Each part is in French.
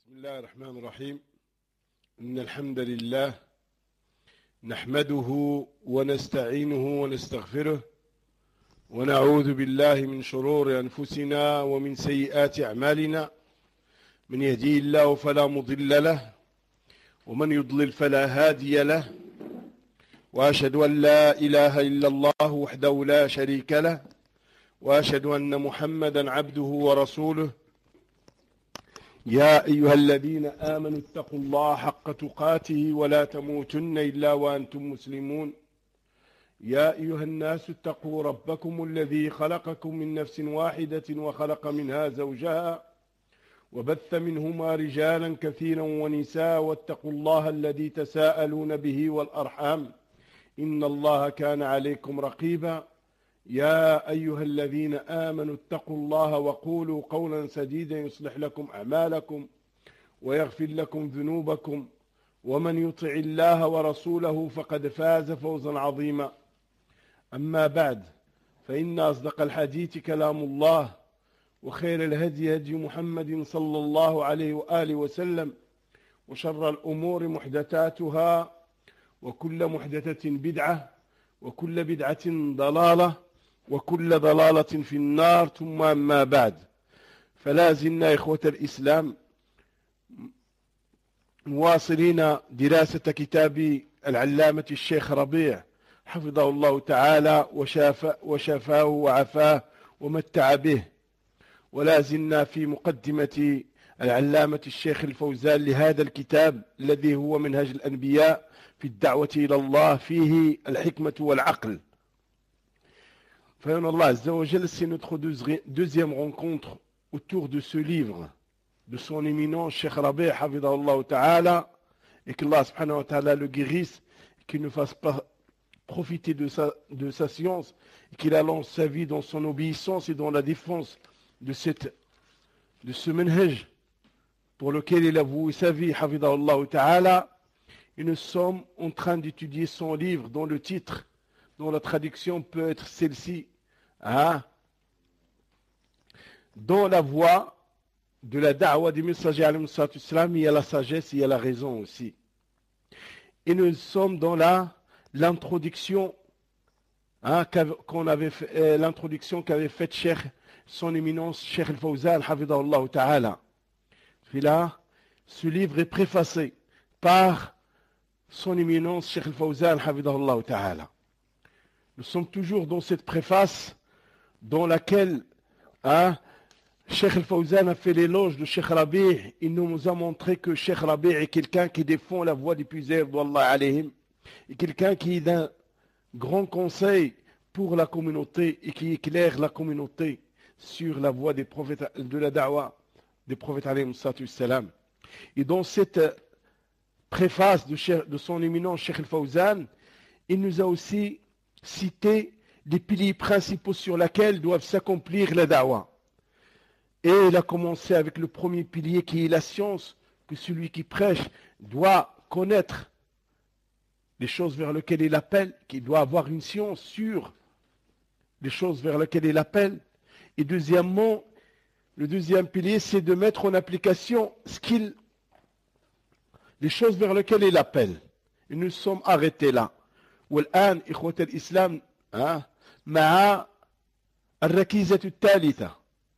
بسم الله الرحمن الرحيم. إن الحمد لله نحمده ونستعينه ونستغفره ونعوذ بالله من شرور أنفسنا ومن سيئات أعمالنا. من يهديه الله فلا مضل له ومن يضلل فلا هادي له، وأشهد أن لا إله إلا الله وحده لا شريك له، وأشهد أن محمدا عبده ورسوله. يا أيها الذين آمنوا اتقوا الله حق تقاته ولا تموتن إلا وأنتم مسلمون. يا أيها الناس اتقوا ربكم الذي خلقكم من نفس واحدة وخلق منها زوجها وبث منهما رجالا كثيرا ونساء، واتقوا الله الذي تساءلون به والأرحام إن الله كان عليكم رقيبا. يا أيها الذين آمنوا اتقوا الله وقولوا قولا سديدا يصلح لكم أعمالكم ويغفر لكم ذنوبكم، ومن يطع الله ورسوله فقد فاز فوزا عظيما. أما بعد، فإن أصدق الحديث كلام الله، وخير الهدي هدي محمد صلى الله عليه وآله وسلم، وشر الأمور محدثاتها، وكل محدثة بدعة، وكل بدعة ضلالة، وكل ضلالة في النار. ثم أما بعد، فلا زلنا إخوة الإسلام مواصلين دراسة كتاب العلامة الشيخ ربيع حفظه الله تعالى وشافاه وعفاه ومتع به، ولا زلنا في مقدمة العلامة الشيخ الفوزان لهذا الكتاب الذي هو منهج الأنبياء في الدعوة إلى الله، فيه الحكمة والعقل. Fayon Allah Azza wa Jal, c'est notre deuxième rencontre autour de ce livre de son éminent Cheikh Rabi' Hafidahullah Ta'ala, et qu'Allah Subhanahu wa Ta'ala le guérisse, et qu'il ne fasse pas profiter de sa science, et qu'il allonge sa vie dans son obéissance et dans la défense de ce manhaj pour lequel il a voué sa vie, Hafidahullah Ta'ala. Et nous sommes en train d'étudier son livre dont le titre, dont la traduction peut être celle-ci, dans la voie de la da'wa des messagers alayhi salatu wassalam, il y a la sagesse, il y a la raison aussi. Et nous sommes dans l'introduction l'introduction qu'avait faite son éminence Cheikh al-Fawzan hafidahullah ta'ala. Puis là, ce livre est préfacé par son éminence Cheikh al-Fawzan hafidahullah ta'ala. Nous sommes toujours dans cette préface dans laquelle Cheikh al-Fawzan a fait l'éloge de Cheikh Rabi'. Il nous a montré que Cheikh Rabi' est quelqu'un qui défend la voie des puiseurs d'Allah alayhim, et quelqu'un qui est d'un grand conseil pour la communauté et qui éclaire la communauté sur la voie des prophètes, de la da'wa des prophètes alayhim salam. Et dans cette préface de son éminent Cheikh al-Fawzan, il nous a aussi cité les piliers principaux sur lesquels doivent s'accomplir la da'wa. Et il a commencé avec le premier pilier qui est la science, que celui qui prêche doit connaître les choses vers lesquelles il appelle, qu'il doit avoir une science sur les choses vers lesquelles il appelle. Et deuxièmement, le deuxième pilier, c'est de mettre en application les choses vers lesquelles il appelle. Et nous sommes arrêtés là. والآن إخوة الإسلام مع الركيزة الثالثة،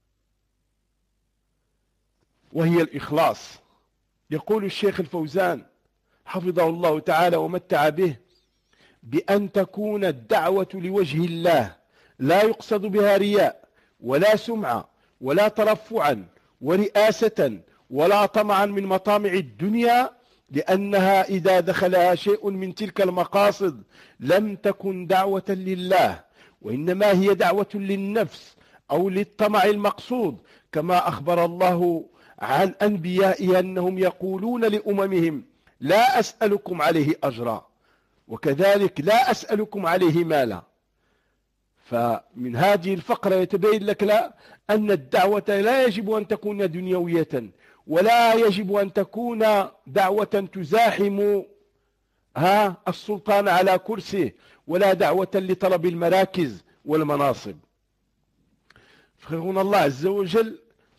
وهي الإخلاص. يقول الشيخ الفوزان حفظه الله تعالى ومتع به بأن تكون الدعوة لوجه الله، لا يقصد بها رياء ولا سمعة ولا ترفعا ورئاسة ولا طمعا من مطامع الدنيا، لأنها إذا دخلها شيء من تلك المقاصد لم تكن دعوة لله، وإنما هي دعوة للنفس أو للطمع المقصود، كما أخبر الله عن أنبيائه أنهم يقولون لأممهم لا أسألكم عليه أجرا، وكذلك لا أسألكم عليه مالا. فمن هذه الفقرة يتبين لك أن الدعوة لا يجب أن تكون دنيوية، ولا يجب أن تكون دعوة تزاحم السلطان على كرسيه، ولا دعوة لطلب المراكز والمناصب. Frère, Allah Azza wa Jal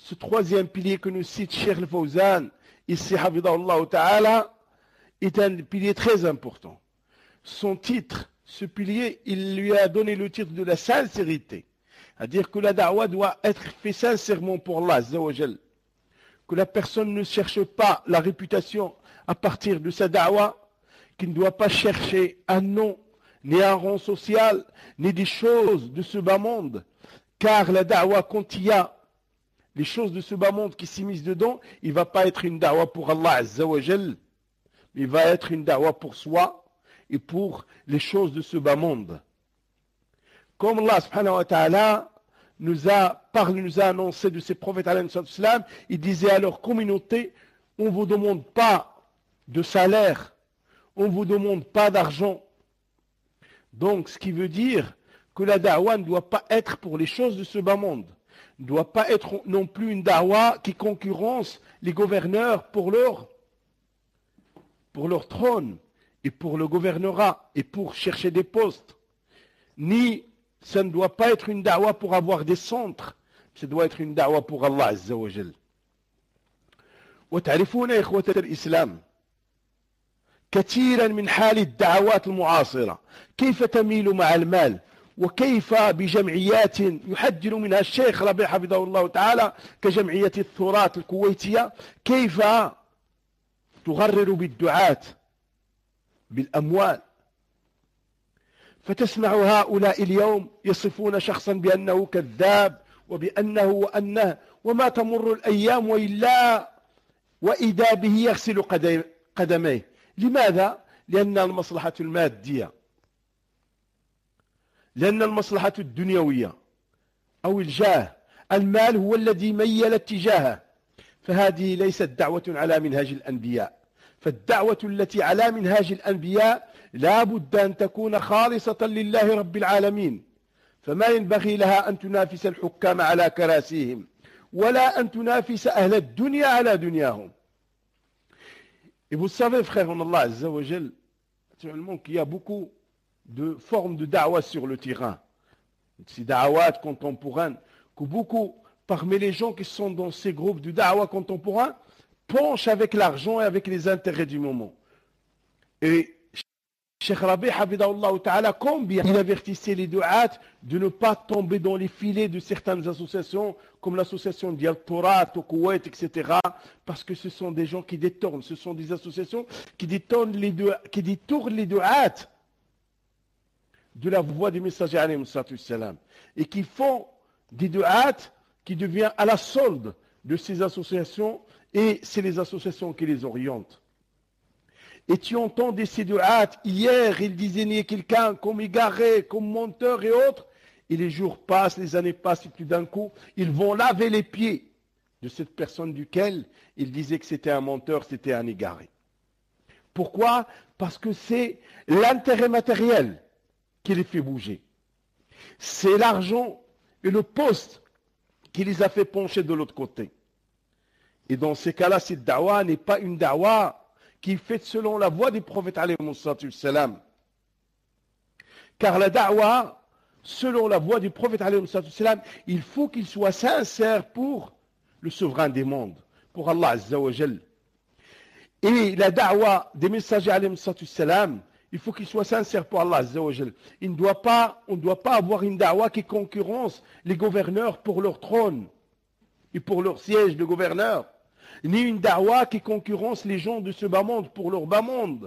ce troisième pilier que nous cite Cheikh Al-Fawzan, ici, Hafidahullah Ta'ala, est un pilier très important. Son titre, ce pilier, il lui a donné le titre de la sincérité. C'est-à-dire que la da'wah doit être faite sincèrement pour Allah, Azza wa Jal. Que la personne ne cherche pas la réputation à partir de sa da'wah, qu'il ne doit pas chercher un nom, ni un rang social, ni des choses de ce bas monde. Car la da'wah, quand il y a les choses de ce bas monde qui s'immiscent dedans, il ne va pas être une da'wah pour Allah Azza wa Jal, mais il va être une da'wah pour soi et pour les choses de ce bas monde. Comme Allah subhanahu wa ta'ala nous a annoncé de ses prophètes alayhi salam, il disait à leur communauté, on ne vous demande pas de salaire, on ne vous demande pas d'argent. Donc ce qui veut dire que la da'wah ne doit pas être pour les choses de ce bas monde, ne doit pas être non plus une da'wah qui concurrence les gouverneurs pour leur trône et pour le gouvernorat et pour chercher des postes. Ni ça ne doit pas être une da'wah pour avoir des centres, ça doit être une da'wah pour Allah Azza wa Jal. وتعرفون يا إخوة الإسلام كثيرا من حال الدعوات المعاصرة كيف تميل مع المال وكيف بجمعيات يحذر منها الشيخ ربيع حفظه الله تعالى كجمعية الثراث الكويتية كيف تغرر بالدعاة بالأموال. فتسمع هؤلاء اليوم يصفون شخصا بأنه كذاب وأنه وما تمر الأيام وإذا به يغسل قدميه. لماذا؟ لأن المصلحة المادية، لأن المصلحة الدنيوية أو الجاه، المال هو الذي ميل اتجاهه. فهذه ليست دعوة على منهاج الأنبياء. فالدعوة التي على منهاج الأنبياء لا بد أن تكون خالصة لله رب العالمين. فما ينبغي لها أن تنافس الحكام على كراسيهم ولا أن تنافس أهل الدنيا على دنياهم. Et vous savez, frères en Allah Azza wa Jal, actuellement qu'il y a beaucoup de formes de da'wah sur le terrain. Ces da'wahs contemporaines, que beaucoup, parmi les gens qui sont dans ces groupes de da'wah contemporains, penchent avec l'argent et avec les intérêts du moment. Et Cheikh Rabi' Hafidahullah Ta'ala, combien il avertissait les du'at de ne pas tomber dans les filets de certaines associations, comme l'association Dial-Torat au Koweït, etc. Parce que ce sont des gens qui détournent, ce sont des associations qui détournent les du'at de la voix des messagers alayhi salam, et qui font des du'at qui deviennent à la solde de ces associations, et c'est les associations qui les orientent. Et tu entends des du'at, hier ils désignaient quelqu'un comme égaré, comme menteur et autres, et les jours passent, les années passent, et tout d'un coup, ils vont laver les pieds de cette personne duquel ils disaient que c'était un menteur, c'était un égaré. Pourquoi? Parce que c'est l'intérêt matériel qui les fait bouger. C'est l'argent et le poste qui les a fait pencher de l'autre côté. Et dans ces cas-là, cette da'wah n'est pas une da'wah qui est faite selon la voie des prophètes alayhi salam. Car la da'wah, selon la voie du prophète alayhi salam, il faut qu'il soit sincère pour le souverain des mondes, pour Allah Azza wa Jal. Et la da'wah des messagers alayhi salam, il faut qu'il soit sincère pour Allah Azza wa Jal. On ne doit pas avoir une da'wah qui concurrence les gouverneurs pour leur trône et pour leur siège de gouverneur, ni une da'wah qui concurrence les gens de ce bas monde pour leur bas monde.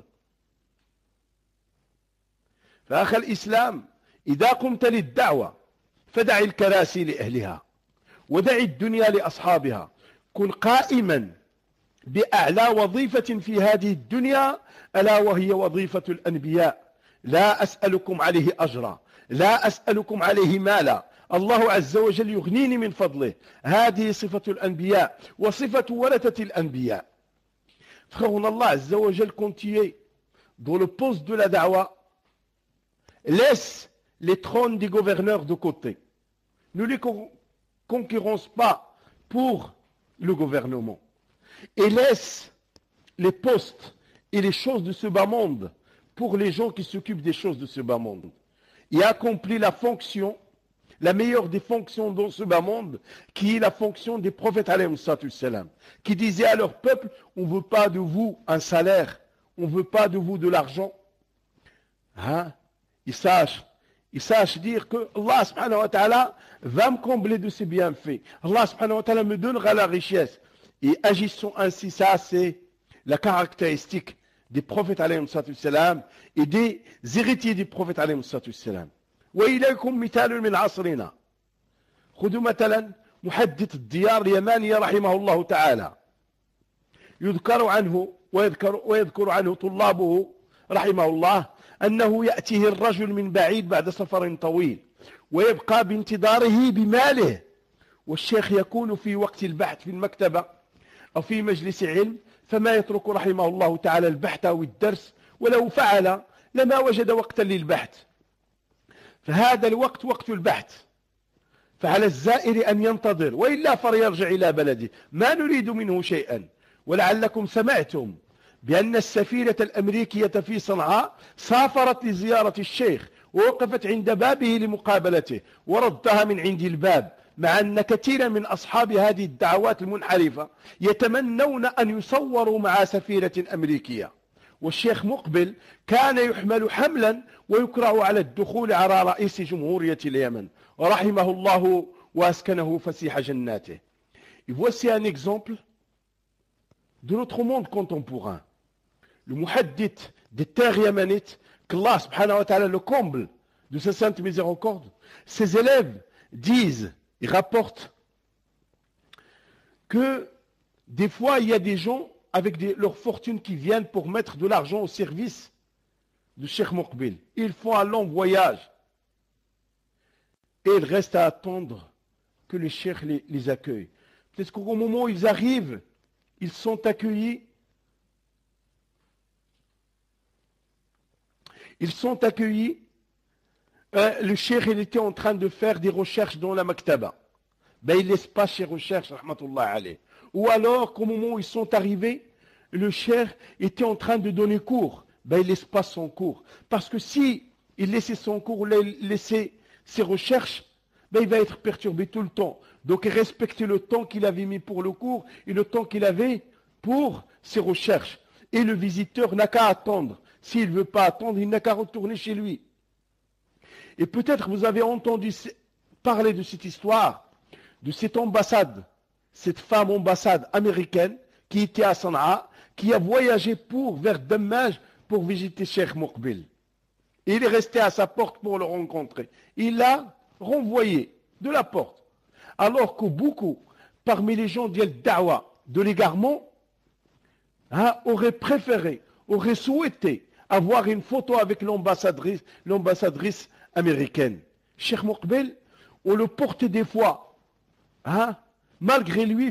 فأخ الإسلام إذا قمت للدعوة فدع الكراسي لأهلها ودع الدنيا لأصحابها. كن قائما بأعلى وظيفة في هذه الدنيا ألا وهي وظيفة الأنبياء. لا أسألكم عليه أجرا، لا أسألكم عليه مالا، الله عز وجل يغنيني من فضله. هذه صفة الأنبياء وصفة ورثة الأنبياء. Frère, Allah Azza wa Jal, quand tu es dans le poste de la da'wah, laisse les trônes des gouverneurs de côté. Ne les concurrence pas pour le gouvernement. Et laisse les postes et les choses de ce bas monde pour les gens qui s'occupent des choses de ce bas monde. Et accomplis la fonction la meilleure des fonctions dans ce bas monde, qui est la fonction des prophètes alayhi salam, qui disaient à leur peuple, on ne veut pas de vous un salaire, on ne veut pas de vous de l'argent. Hein? Ils sachent dire que Allah subhanahu wa ta'ala va me combler de ses bienfaits. Allah subhanahu wa ta'ala me donnera la richesse. Et agissons ainsi, ça c'est la caractéristique des prophètes alayhi salam et des héritiers des prophètes alayhi salam. وإليكم مثال من عصرنا خذوا مثلا محدث الديار اليمانية رحمه الله تعالى يذكر عنه ويذكر عنه طلابه رحمه الله أنه يأتيه الرجل من بعيد بعد سفر طويل ويبقى بانتظاره بماله والشيخ يكون في وقت البحث في المكتبة أو في مجلس علم فما يترك رحمه الله تعالى البحث أو الدرس ولو فعل لما وجد وقتا للبحث فهذا الوقت وقت البحث فعلى الزائر أن ينتظر وإلا فليرجع إلى بلده ما نريد منه شيئا ولعلكم سمعتم بأن السفينة الأمريكية في صنعاء سافرت لزيارة الشيخ ووقفت عند بابه لمقابلته وردها من عند الباب مع أن كثيرا من أصحاب هذه الدعوات المنحرفة يتمنون أن يصوروا مع سفينة أمريكية والشيخ مقبل كان يحمل حملا ويكره على الدخول على رئيس جمهورية اليمن رحمه الله وأسكنه فسيح جناته. Et voici un exemple de notre monde contemporain. Le muhaddith des terres yémenites, qu'Allah subhanahu wa ta'ala le comble de sa sainte miséricorde, ses élèves disent et rapportent que des fois il y a des gens avec leurs fortunes qui viennent pour mettre de l'argent au service de Cheikh Muqbil. Ils font un long voyage et ils restent à attendre que le Cheikh les accueille. Peut-être qu'au moment où ils arrivent, ils sont accueillis. Ils sont accueillis. Le Cheikh il était en train de faire des recherches dans la maktaba. Ben, il ne laisse pas ses recherches, rahmatullah alayh. Ou alors qu'au moment où ils sont arrivés, le Cheikh était en train de donner cours. Ben, il ne laisse pas son cours. Parce que si il laissait son cours, laissait ses recherches, ben, il va être perturbé tout le temps. Donc, respecter le temps qu'il avait mis pour le cours et le temps qu'il avait pour ses recherches. Et le visiteur n'a qu'à attendre. S'il ne veut pas attendre, il n'a qu'à retourner chez lui. Et peut-être vous avez entendu parler de cette histoire, de cette ambassade, cette femme ambassade américaine qui était à Sanaa, qui a voyagé vers Dammaj pour visiter Cheikh Muqbil. Et il est resté à sa porte pour le rencontrer. Il l'a renvoyé de la porte. Alors que beaucoup, parmi les gens de l'égarement, auraient préféré, auraient souhaité avoir une photo avec l'ambassadrice américaine. Cheikh Muqbil, on le portait des fois, malgré lui,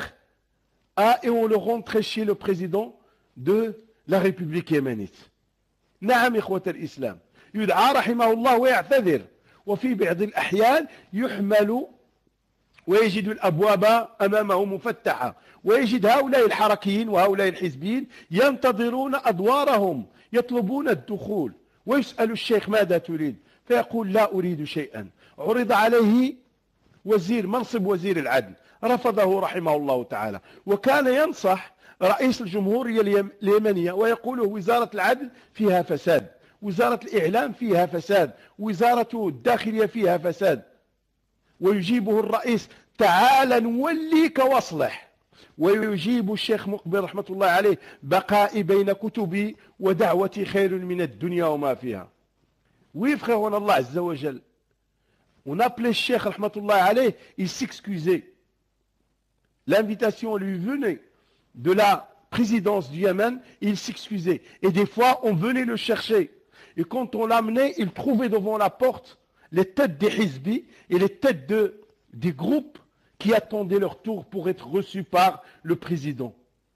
et on le rentrait chez le président de la République yéménite. نعم إخوة الإسلام يدعى رحمه الله ويعتذر وفي بعض الأحيان يحمل ويجد الأبواب أمامه مفتحة ويجد هؤلاء الحركيين وهؤلاء الحزبيين ينتظرون أدوارهم يطلبون الدخول ويسأل الشيخ ماذا تريد فيقول لا أريد شيئا عرض عليه منصب وزير العدل رفضه رحمه الله تعالى وكان ينصح رئيس الجمهورية اليمنية ويقول وزارة العدل فيها فساد وزارة الإعلام فيها فساد وزارة الداخلية فيها فساد ويجيبه الرئيس تعال نوليك واصلح ويجيب الشيخ مقبل رحمة الله عليه بقائي بين كتبي ودعوتي خير من الدنيا وما فيها. Oui frère, on Allah Azza wa Jal, on appelait le Cheikh rahmatullah alayh, il s'excusait. L'invitation lui venait de la présidence du Yémen, il s'excusait. Et des fois, on venait le chercher. Et quand on l'amenait, il trouvait devant la porte les têtes des hizbis et les têtes des groupes qui attendaient leur tour pour être reçus par le président.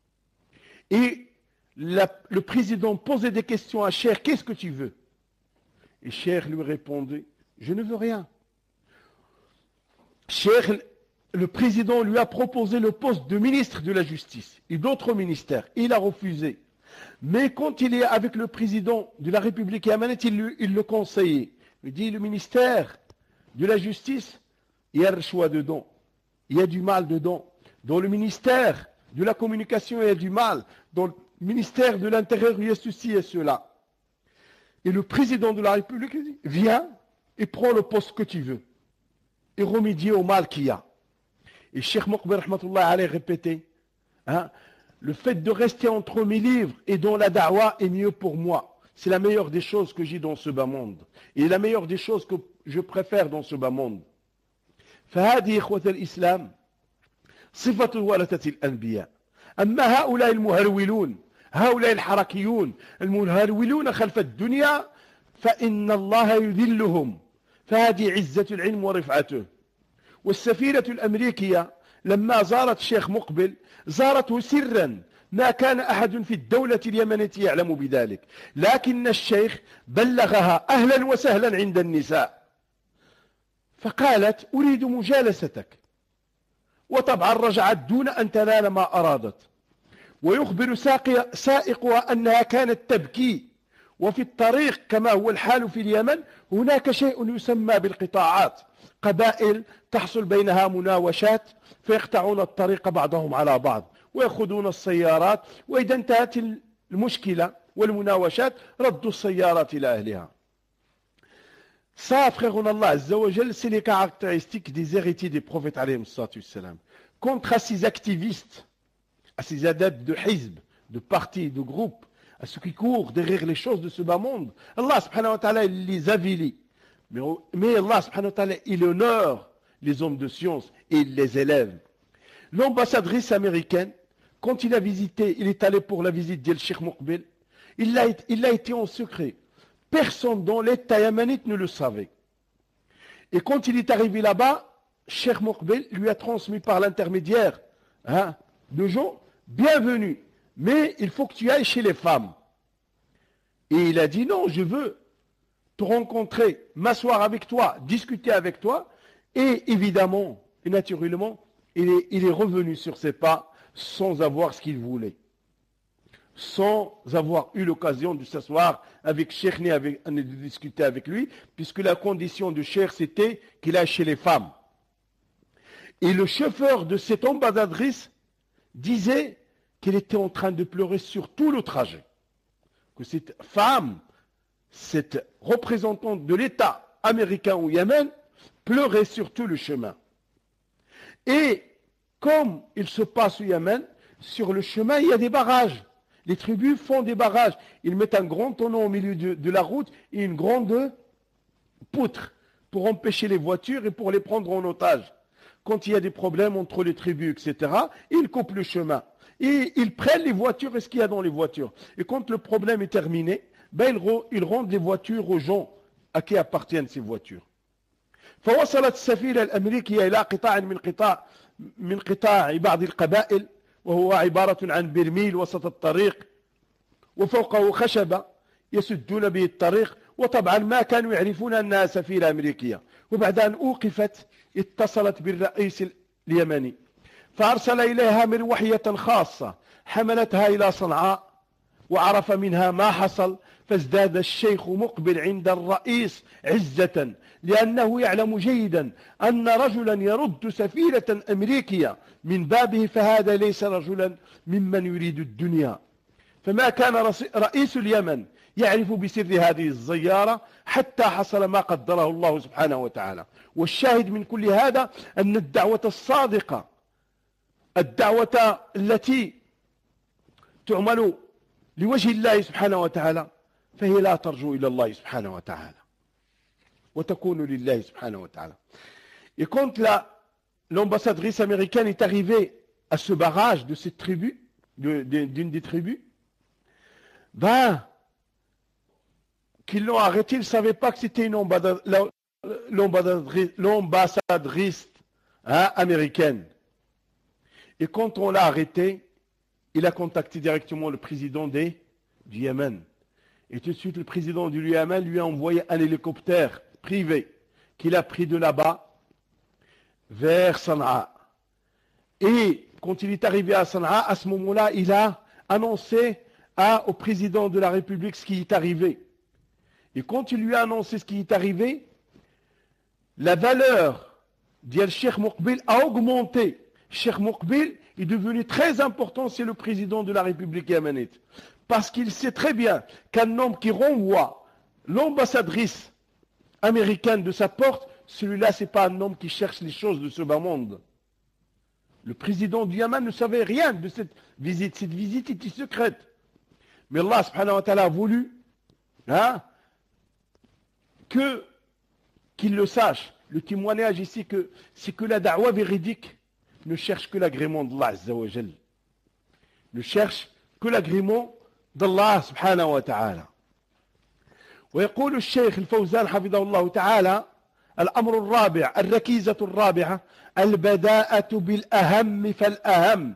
Et le président posait des questions à Cheikh, qu'est-ce que tu veux? Et Cheikh lui répondait, je ne veux rien. Cheikh, le président lui a proposé le poste de ministre de la Justice et d'autres ministères. Il a refusé. Mais quand il est avec le président de la République yéménite, il le conseillait. Il dit, le ministère de la justice, il y a le choix dedans. Il y a du mal dedans. Dans le ministère de la communication, il y a du mal. Dans le ministère de l'Intérieur, il y a ceci et cela. Et le président de la République dit, viens et prends le poste que tu veux. Et remédier au mal qu'il y a. Et Cheikh Moqbil rahmatullah alayhi répétait, hein, le fait de rester entre mes livres et dans la da'wa est mieux pour moi. C'est la meilleure des choses que j'ai dans ce bas monde. Et la meilleure des choses que je préfère dans ce bas monde. فهذه إخوة الإسلام صفة ورثة الأنبياء. أما هؤلاء المهرولون، هؤلاء الحركيون المهرولون خلف الدنيا، فإن الله يذلهم. فهذه عزة العلم ورفعته. والسفيرة الأمريكية لما زارت الشيخ مقبل زارته سرا، ما كان أحد في الدولة اليمنية يعلم بذلك، لكن الشيخ بلغها أهلا وسهلا عند النساء، فقالت أريد مجالستك، وطبعا رجعت دون أن تنال ما أرادت. ويخبر سائقها أنها كانت تبكي. وفي الطريق كما هو الحال في اليمن هناك شيء يسمى بالقطاعات، قبائل تحصل بينها مناوشات، فيقطعون الطريق بعضهم على بعض ويأخذون السيارات، وإذا انتهت المشكلة والمناوشات ردوا السيارات إلى أهلها. Ça, frère, Allah Azza wa Jal, c'est les caractéristiques des héritiers des prophètes alayhi salam. Contre à ces activistes, à ces adeptes de hizb, de partis, de groupes, à ceux qui courent derrière les choses de ce bas monde, Allah subhanahu wa ta'ala, il les avilit. Mais Allah subhanahu wa ta'ala, il honore les hommes de science et il les élève. L'ambassadrice américaine, quand il a visité, il est allé pour la visite d'El Sheikh Moqbil, il a été en secret. Personne dans l'État yéménite ne le savait. Et quand il est arrivé là-bas, Cheikh Moqbil lui a transmis par l'intermédiaire de gens, bienvenue, mais il faut que tu ailles chez les femmes. Et il a dit non, je veux te rencontrer, m'asseoir avec toi, discuter avec toi. Et évidemment, et naturellement, il est revenu sur ses pas sans avoir ce qu'il voulait. Sans avoir eu l'occasion de s'asseoir avec Cheikh ni de discuter avec lui, puisque la condition du Cheikh c'était qu'il aille chez les femmes. Et le chauffeur de cette ambassadrice disait qu'elle était en train de pleurer sur tout le trajet. Que cette femme, cette représentante de l'État américain au Yémen, pleurait sur tout le chemin. Et comme il se passe au Yémen, sur le chemin, il y a des barrages. Les tribus font des barrages. Ils mettent un grand tonneau au milieu de la route et une grande poutre pour empêcher les voitures et pour les prendre en otage. Quand il y a des problèmes entre les tribus, etc., ils coupent le chemin. Et ils prennent les voitures et ce qu'il y a dans les voitures. Et quand le problème est terminé, ils rendent les voitures aux gens à qui appartiennent ces voitures. فوصلت السفينة الأمريكية إلى قطاع من قطاع بعض القبائل، وهو عبارة عن برميل وسط الطريق وفوقه خشبة يسدون به الطريق، وطبعا ما كانوا يعرفون أنها سفينة أمريكية. وبعد أن أوقفت اتصلت بالرئيس اليمني فأرسل إليها مروحية خاصة حملتها إلى صنعاء، وعرف منها ما حصل، فازداد الشيخ مقبل عند الرئيس عزة، لأنه يعلم جيدا أن رجلا يرد سفينة أمريكية من بابه فهذا ليس رجلا ممن يريد الدنيا. فما كان رئيس اليمن يعرف بسر هذه الزيارة حتى حصل ما قدره الله سبحانه وتعالى. والشاهد من كل هذا أن الدعوة الصادقة، الدعوة التي تعمل لوجه الله سبحانه وتعالى، فهي لا ترجو إلى الله سبحانه وتعالى وتكون لله سبحانه وتعالى. Et quand l'ambassadrice américaine est arrivée à ce barrage de cette tribu, d'une des tribus, qu'ils l'ont arrêté, ils ne savaient pas que c'était une l'ambassadrice américaine. Et quand on l'a arrêté, il a contacté directement le président du Yémen. Et tout de suite, le président du Yémen lui a envoyé un hélicoptère privé qu'il a pris de là-bas vers Sanaa. Et quand il est arrivé à Sanaa, à ce moment-là, il a annoncé au président de la République ce qui est arrivé. Et quand il lui a annoncé ce qui est arrivé, la valeur du Cheikh Moukbil a augmenté. Cheikh Moukbil est devenu très important, c'est le président de la République yéménite. Parce qu'il sait très bien qu'un homme qui renvoie l'ambassadrice américaine de sa porte, celui-là, ce n'est pas un homme qui cherche les choses de ce bas monde. Le président du Yémen ne savait rien de cette visite. Cette visite était secrète. Mais Allah subhanahu wa ta'ala a voulu qu'il le sache. Le témoignage ici, c'est que la da'wa véridique ne cherche que l'agrément d'Allah Azza wa Jal. Ne cherche que l'agrément d'Allah subhanahu wa ta'ala. ويقول الشيخ الفوزان حفظه الله تعالى الأمر الرابع الركيزة الرابعة البداءة بالأهم فالأهم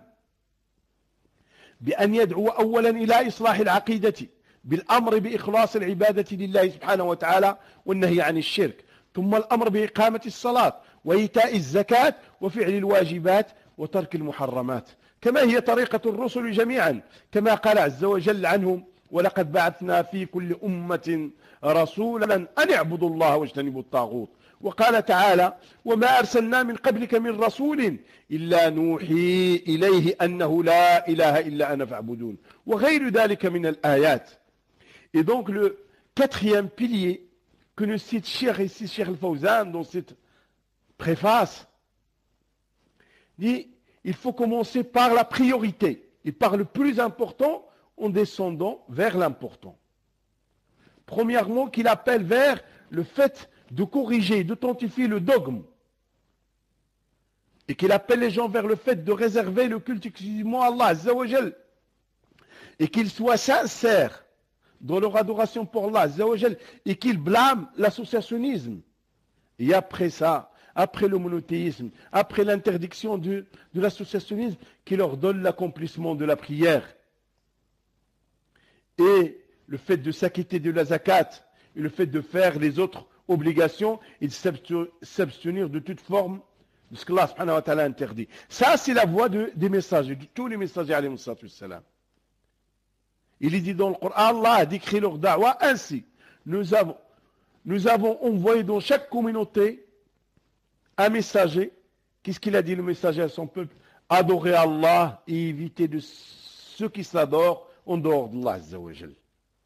بأن يدعو أولا إلى إصلاح العقيدة بالأمر بإخلاص العبادة لله سبحانه وتعالى والنهي عن الشرك ثم الأمر بإقامة الصلاة وإيتاء الزكاة وفعل الواجبات وترك المحرمات كما هي طريقة الرسل جميعا كما قال عز وجل عنهم ولقد بعثنا في كل أمة رسولا أن اعبدوا الله واجتنبوا الطاغوت وقال تعالى وما أرسلنا من قبلك من رسول إلا نوحي إليه أنه لا إله إلا أنا فاعبدون وغير ذلك من الآيات. Et donc le quatrième pilier que nous cite Cheikh ici, Cheikh Al-Fawzan dans cette préface, dit il faut commencer par la priorité et par le plus important en descendant vers l'important. Premièrement, qu'il appelle vers le fait de corriger, d'authentifier le dogme. Et qu'il appelle les gens vers le fait de réserver le culte exclusivement à Allah Azza wa Jal. Et qu'ils soient sincères dans leur adoration pour Allah Azza wa Jal. Et qu'ils blâment l'associationnisme. Et après ça, après le monothéisme, après l'interdiction de l'associationnisme, qui leur donne l'accomplissement de la prière. Et le fait de s'acquitter de la zakat, et le fait de faire les autres obligations, et de s'abstenir de toute forme de ce que Allah subhanahu wa ta'ala interdit. Ça, c'est la voie des messagers, de tous les messagers alayhi salam. Il est dit dans le Coran, Allah a décrit leur da'wa ainsi. Nous avons envoyé dans chaque communauté un messager. Qu'est-ce qu'il a dit le messager à son peuple? Adorer Allah et éviter de ceux qui s'adorent en dehors d'Allah Azza wa Jal.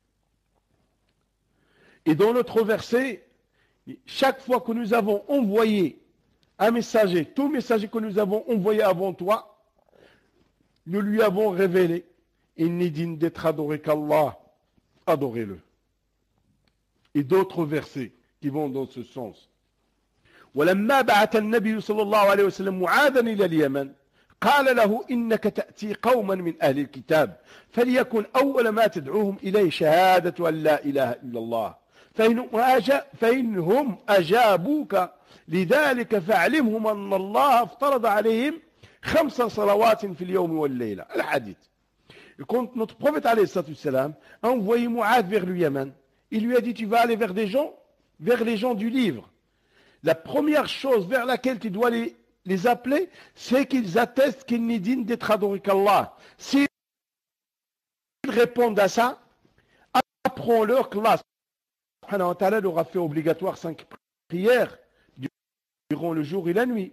Et dans notre verset, chaque fois que nous avons envoyé un messager, tout messager que nous avons envoyé avant toi, nous lui avons révélé, il n'est digne d'être adoré qu'Allah, adorez-le. Et d'autres versets qui vont dans ce sens. ولما بعث النبي صلى الله عليه وسلم معاذا إلى اليمن قال له إنك تأتي قوما من أهل الكتاب فليكن أول ما تدعوهم إليه شهادة أن لا إله إلا الله فإنهم أجابوك لذلك فاعلمهم أن الله افترض عليهم 5 صلوات في اليوم والليلة. الحديث. Et quand notre prophète alayhi salam a envoyé Mu'adh vers le Yémen, il lui a dit tu vas aller vers les gens du livre. La première chose vers laquelle tu dois les appeler, c'est qu'ils attestent qu'il n'est digne d'être adoré qu'Allah. S'ils répondent à ça, apprends-leur que Allah subhanahu wa ta'ala leur a fait obligatoire 5 prières durant le jour et la nuit.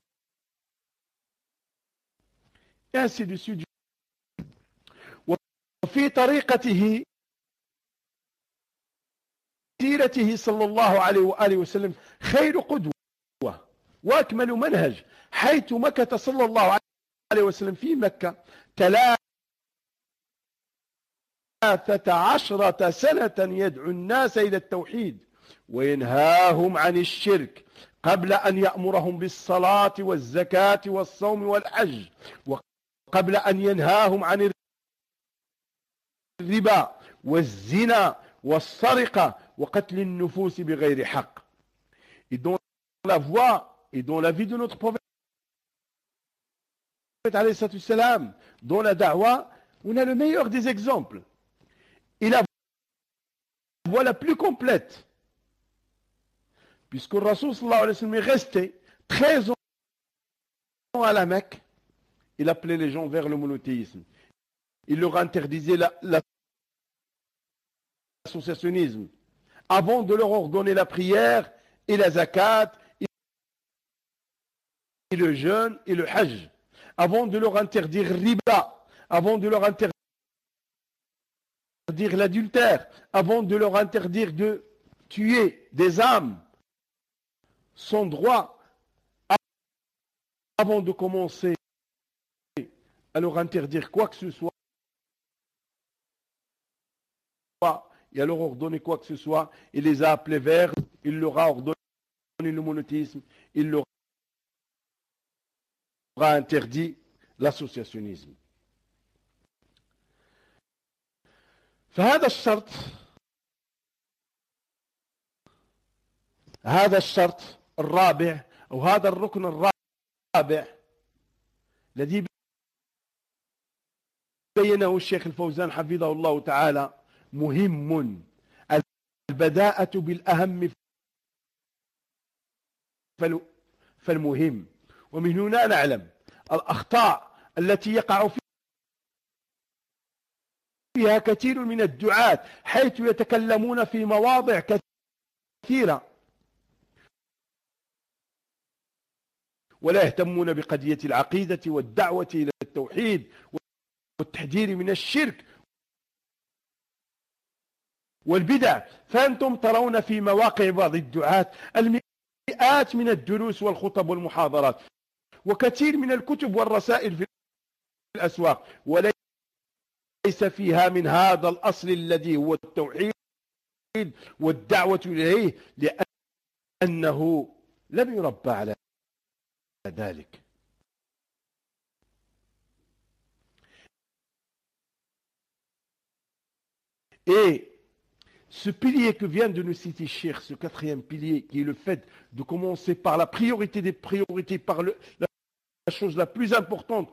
Et ainsi de suite. وفي طريقته سيرته صلى الله عليه وآله وسلم خير قدوة وأكمل منهج حيث مكث صلى الله عليه وسلم في مكة 13 سنة يدعو الناس إلى التوحيد وينهاهم عن الشرك قبل أن يأمرهم بالصلاة والزكاة والصوم والحج وقبل أن ينهاهم عن الربا والزنا والسرقة وقتل النفوس بغير حق. Et dans la voie et dans la vie de notre prophète alayhi salam, dans la da'wa, on a le meilleur des exemples. Et la voie la plus complète. Puisque le Rasoul sallallahu alayhi wa sallam est resté 13 ans à la Mecque, il appelait les gens vers le monothéisme. Il leur interdisait l'associationnisme avant de leur ordonner la prière et la zakat le jeûne et le hajj, avant de leur interdire riba, avant de leur interdire l'adultère, avant de leur interdire de tuer des âmes sans droit, avant de commencer à leur interdire quoi que ce soit et à leur ordonner quoi que ce soit, il les a appelés vers, il leur a ordonné le monothéisme, il leur a interdit l'associationnisme. فهذا الشرط الرابع أو هذا الركن الرابع الذي بينه الشيخ الفوزان حفظه الله تعالى مهم، البداءة بالأهم فالمهم. ومن هنا نعلم الأخطاء التي يقع فيها كثير من الدعاة، حيث يتكلمون في مواضع كثيرة ولا يهتمون بقضية العقيدة والدعوة إلى التوحيد والتحذير من الشرك والبدع. فأنتم ترون في مواقع بعض الدعاة المئات من الدروس والخطب والمحاضرات وكثير من الكتب والرسائل في الأسواق، وليس فيها من هذا الأصل الذي هو التوحيد والدعوة إليه، لأنه لم يربى على ذلك. Et ce pilier que vient de nous citer Cheikh, ce quatrième pilier, qui est le fait de commencer par la priorité des priorités, par la chose la plus importante,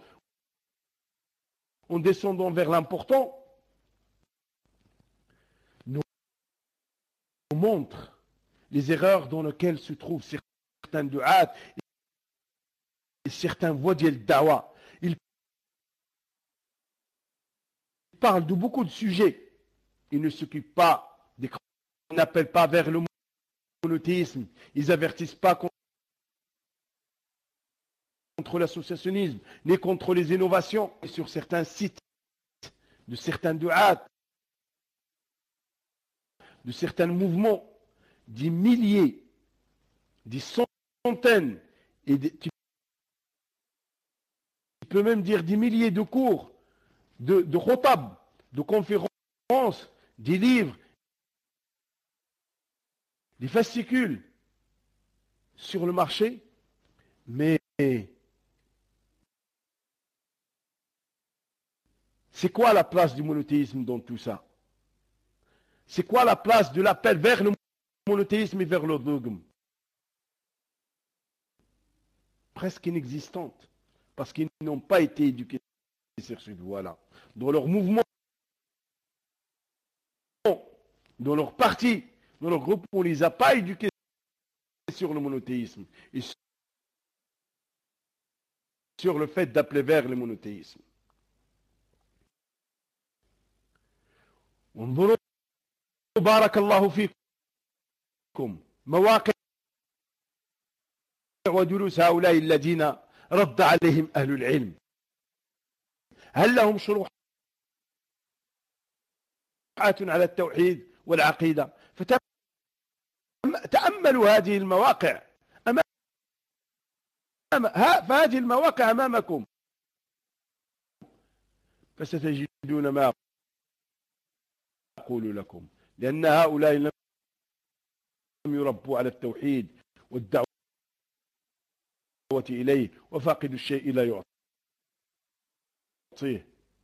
en descendant vers l'important, nous montre les erreurs dans lesquelles se trouvent certains du'at et certains voies de dawa. Ils parlent de beaucoup de sujets. Ils ne s'occupent pas des qu'on n'appelle pas vers le monothéisme. Ils avertissent pas contre l'associationnisme, ni contre les innovations. Et sur certains sites de certains du'at, de certains mouvements, des milliers, des centaines, et tu peux même dire des milliers de cours, de khotab, de conférences, des livres, des fascicules sur le marché, mais c'est quoi la place du monothéisme dans tout ça? C'est quoi la place de l'appel vers le monothéisme et vers le dogme? Presque inexistante, parce qu'ils n'ont pas été éduqués sur cette voie-là. Dans leur mouvement, dans leur parti, dans leur groupe, on ne les a pas éduqués sur le monothéisme et sur le fait d'appeler vers le monothéisme. انظروا بارك الله فيكم مواقع ودروس هؤلاء الذين رد عليهم أهل العلم. هل لهم شروحات على التوحيد والعقيدة؟ فتأملوا هذه المواقع، فهذه المواقع أمامكم، فستجدون ما أقول لكم، لأن هؤلاء لم يربوا على التوحيد والدعوة إليه، وفاقد الشيء لا يعطيه.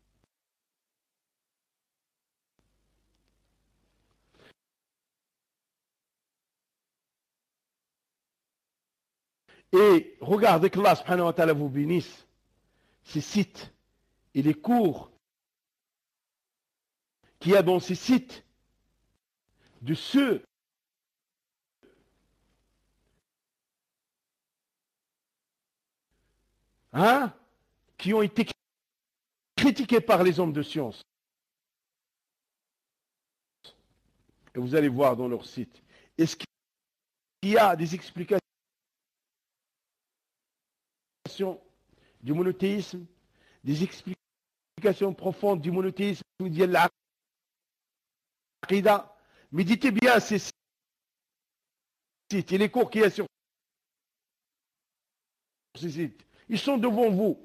Et regardez que Allah subhanahu wa ta'ala vous bénisse ces sites et les cours qu'il y a dans ces sites de ceux qui ont été critiqués par les hommes de science. Et vous allez voir dans leur site. Est-ce qu'il y a des explications explications du monothéisme, des explications profondes du monothéisme, méditez bien ces sites et les cours qu'il y a sur ces sites. Ils sont devant vous.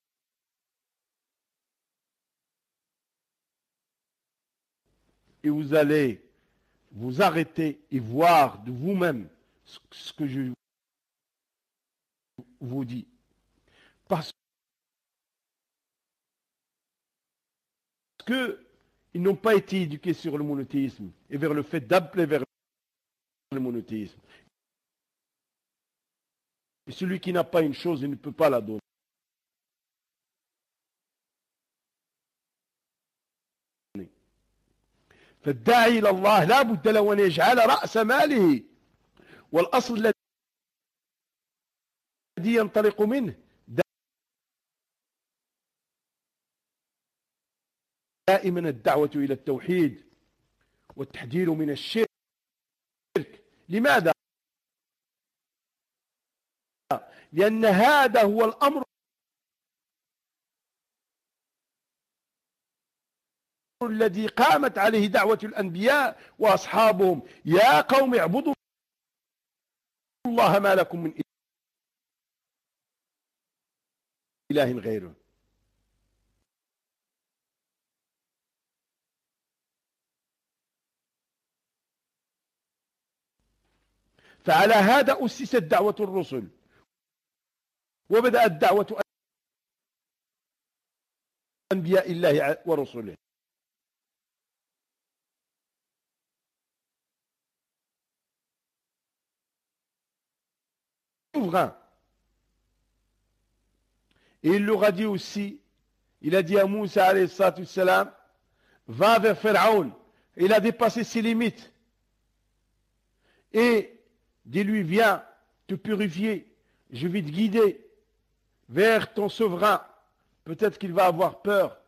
Et vous allez vous arrêter et voir de vous-même ce que je vous dis. Parce qu'ils n'ont pas été éduqués sur le monothéisme et vers le fait d'appeler vers le monothéisme. Et celui qui n'a pas une chose, il ne peut pas la donner. فالداعي إلى الله لا بد له أن يجعل رأس ماله والأصل الذي ينطلق منه دائما الدعوة إلى التوحيد والتحذير من الشرك. لماذا؟ لأن هذا هو الأمر الذي قامت عليه دعوة الأنبياء وأصحابهم. يا قوم اعبدوا الله ما لكم من إله غيره. فعلى هذا أسست دعوة الرسل وبدأت دعوة أنبياء الله ورسله. Et il leur a dit aussi, il a dit à Moussa alayhi salatu wassalam, va vers Pharaon. Il a dépassé ses limites. Et dis-lui, viens te purifier, je vais te guider vers ton souverain. Peut-être qu'il va avoir peur.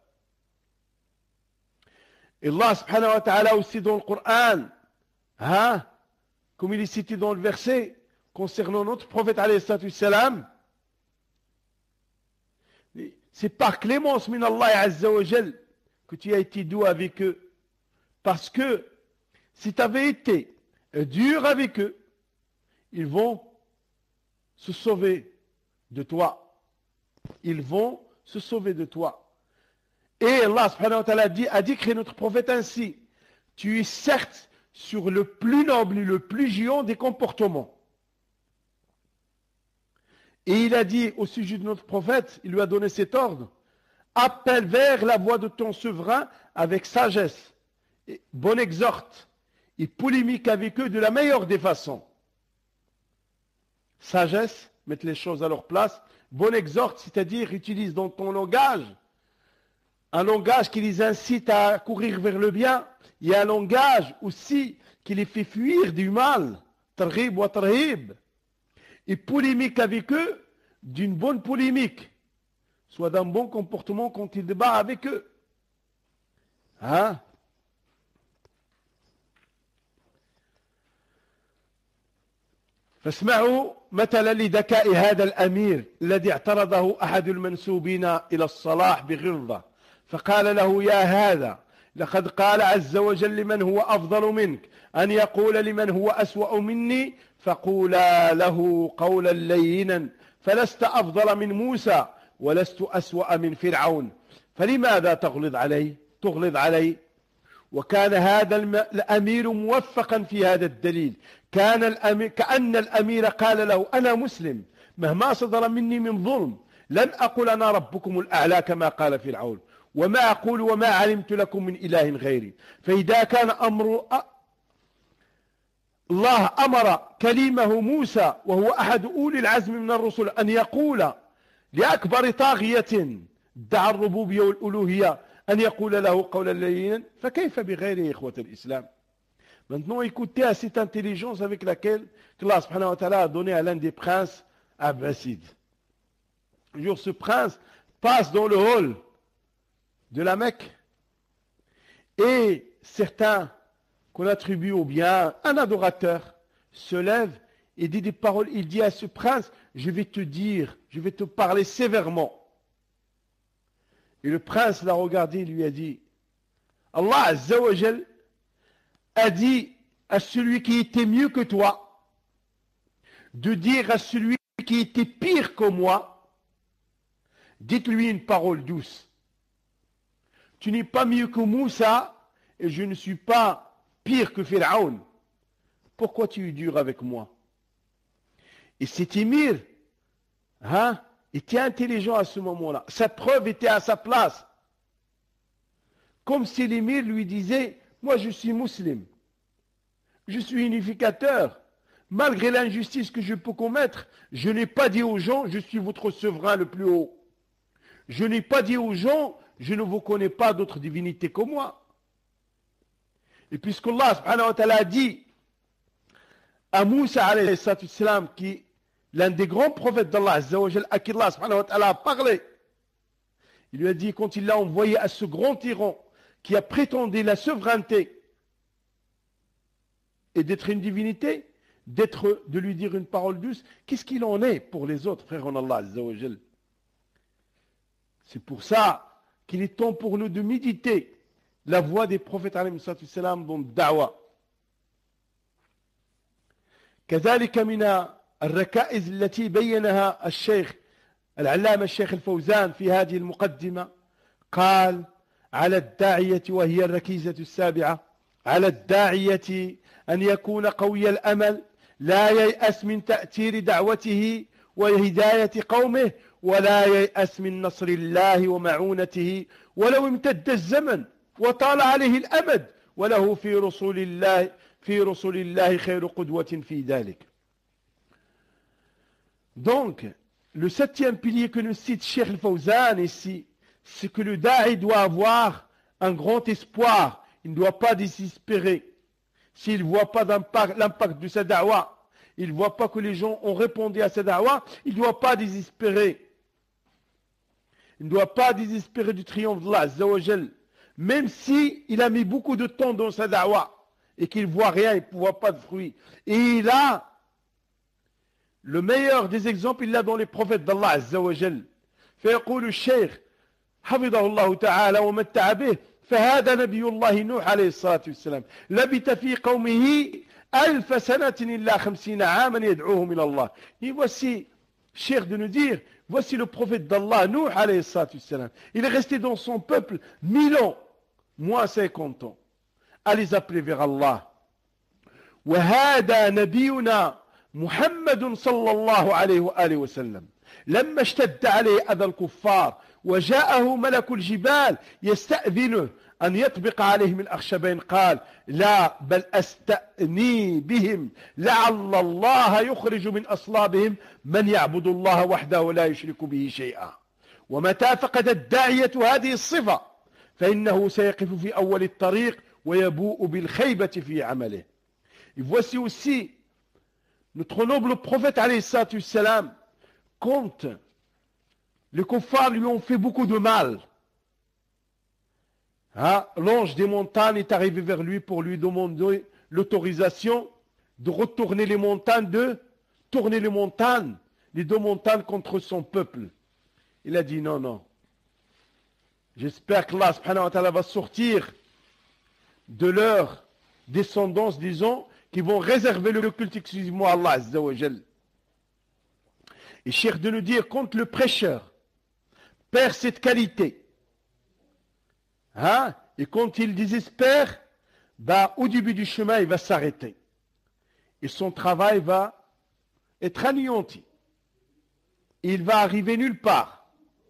Et Allah subhanahu wa ta'ala aussi dans le Coran, hein, comme il est cité dans le verset, concernant notre prophète alayhi salatu wassalam, c'est par clémence min Allah azza wa jal que tu as été doux avec eux. Parce que si tu avais été dur avec eux, ils vont se sauver de toi. Ils vont se sauver de toi. Et Allah subhanahu wa ta'ala a décrit notre prophète ainsi. Tu es certes sur le plus noble et le plus géant des comportements. Et il a dit au sujet de notre prophète, il lui a donné cet ordre, appelle vers la voie de ton souverain avec sagesse, et bonne exhorte, et polémique avec eux de la meilleure des façons. Sagesse, mettre les choses à leur place, bonne exhorte, c'est-à-dire utilise dans ton langage un langage qui les incite à courir vers le bien, et un langage aussi qui les fait fuir du mal, targhib wa tarhib. Et polémique avec eux d'une bonne polémique, soit d'un bon comportement quand il débat avec eux. Hein? فاسمعوا مثلا لذكاء هذا الأمير الذي اعترضه أحد المنسوبين إلى الصلاح بغلظة فقال له يا هذا لقد قال عز وجل لمن هو أفضل منك أن يقول لمن هو أسوأ مني فقولا له قولا لينا فلست أفضل من موسى ولست أسوأ من فرعون فلماذا تغلظ علي وكان هذا الأمير موفقا في هذا الدليل كأن الأمير قال له أنا مسلم مهما صدر مني من ظلم لن أقول أنا ربكم الأعلى كما قال فرعون وما أقول وما علمت لكم من إله غيري فإذا كان أمر الله أمر كليمه موسى وهو أحد أولي العزم من الرسل أن يقول لأكبر طاغية ادعى الربوبية والألوهية أن يقول له قولا لينا فكيف بغيره إخوة الإسلام. Maintenant, écoutez à cette intelligence avec laquelle Allah subhanahu wa ta'ala a donné à l'un des princes abbassides. Un jour, ce prince passe dans le hall de la Mecque et certains qu'on attribue au bien, un adorateur, se lève il dit des paroles, il dit à ce prince, je vais te parler sévèrement. Et le prince l'a regardé et lui a dit, Allah Azza wa Jal a dit à celui qui était mieux que toi, de dire à celui qui était pire que moi, dites-lui une parole douce. Tu n'es pas mieux que Moussa et je ne suis pas pire que Pharaon. Pourquoi tu es dur avec moi? Et cet émir était intelligent à ce moment-là. Sa preuve était à sa place. Comme si l'émir lui disait, moi je suis musulman, je suis unificateur. Malgré l'injustice que je peux commettre, je n'ai pas dit aux gens, je suis votre souverain le plus haut. Je n'ai pas dit aux gens, je ne vous connais pas d'autres divinités que moi. Et puisqu'Allah subhanahu wa ta'ala a dit à Moussa alayhi salam, qui est l'un des grands prophètes d'Allah Azza wa Jal, à qui Allah subhanahu wa ta'ala a parlé, il lui a dit, quand il l'a envoyé à ce grand tyran qui a prétendu la souveraineté et d'être une divinité, de lui dire une parole douce, qu'est-ce qu'il en est pour les autres frères en Allah Azza wa Jal? C'est pour ça qu'il est temps pour nous de méditer la voix des prophètes alayhi salam dans le da'wa. كذلك من الركائز التي بينها الشيخ العلامة الشيخ الفوزان في هذه المقدمة قال على الداعية، وهي الركيزة السابعة، على الداعية أن يكون قوي الأمل لا ييأس من تأثير دعوته وهداية قومه ولا ييأس من نصر الله ومعونته ولو امتد الزمن وطال عليه الأمد وله في رسول الله خير قدوة في ذلك. Donc, le septième pilier que nous cite Cheikh Al-Fawzan ici, c'est que le da'i doit avoir un grand espoir. Il ne doit pas désespérer. S'il ne voit pas l'impact de sa da'wa, il ne voit pas que les gens ont répondu à sa da'wa, il ne doit pas désespérer. Il ne doit pas désespérer du triomphe d'Allah Azza wa Jal, même s'il a mis beaucoup de temps dans sa da'wa et qu'il ne voit rien, il ne voit pas de fruits. Et il a le meilleur des exemples, il l'a dans les prophètes d'Allah Azza wa Jal. فيقول الشيخ حفظه الله تعالى ومتع به فهذا نبي الله نوح عليه الصلاة والسلام لبث في قومه 1000 سنة إلا 50 عاما يدعوهم إلى الله. Et voici, cher de nous dire, voici le prophète d'Allah, Nuh alayhi salatu wassalam. Il est resté dans son peuple 1000 ans, moins 50 ans, à les appeler vers Allah. وهذا نبينا محمد صلى الله عليه وآله وسلم لما اشتد عليه أذى الكفار وجاءه ملك الجبال يستأذنه أن يطبق عليهم الأخشبين قال لا بل أستأني بهم لعل الله يخرج من أصلابهم من يعبد الله وحده ولا يشرك به شيئا. ومتى فقد الداعية هذه الصفة فإنه سيقف في أول الطريق ويبوء بالخيبة في عمله. Et voici aussi notre noble prophète alayhi salatu wassalam, quand les kuffars lui ont fait beaucoup de mal, l'ange des montagnes est arrivé vers lui pour lui demander l'autorisation de retourner les montagnes, de tourner les deux montagnes contre son peuple. Il a dit non, non. J'espère que Allah subhanahu wa ta'ala va sortir de leur descendance, disons, qui vont réserver le culte exclusivement à Allah Azza wa Jal. Et cher de nous dire, quand le prêcheur perd cette qualité, et quand il désespère, au début du chemin, il va s'arrêter. Et son travail va être anéanti. Il va arriver nulle part.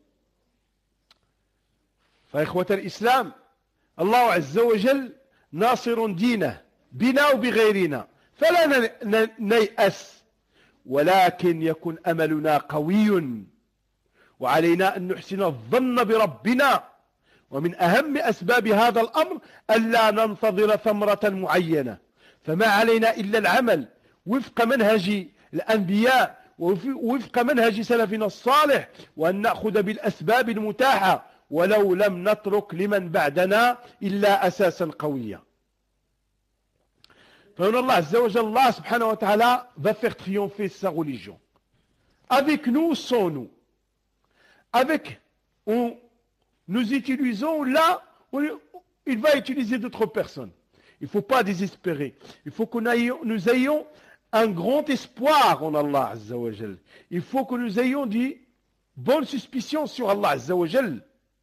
فإخوة الإسلام الله عز وجل ناصر دينه بنا وبغيرنا فلا نيأس ولكن يكن أملنا قوي وعلينا أن نحسن الظن بربنا ومن أهم أسباب هذا الأمر ألا ننتظر ثمرة معينة فما علينا إلا العمل وفق منهج الأنبياء ووفق منهج سلفنا الصالح وأن نأخذ بالأسباب المتاحة ولو لم نترك لمن بعدنا إلا أساسا قويا. Allah Azza wa Jalla, Allah subhanahu wa ta'ala va faire triompher sa religion. Avec nous, sans nous. Avec, nous utilisons là, il va utiliser d'autres personnes. Il ne faut pas désespérer. Il faut que nous ayons un grand espoir en Allah Azza wa Jalla. Il faut que nous ayons des bonnes suspicions sur Allah Azza wa Jalla.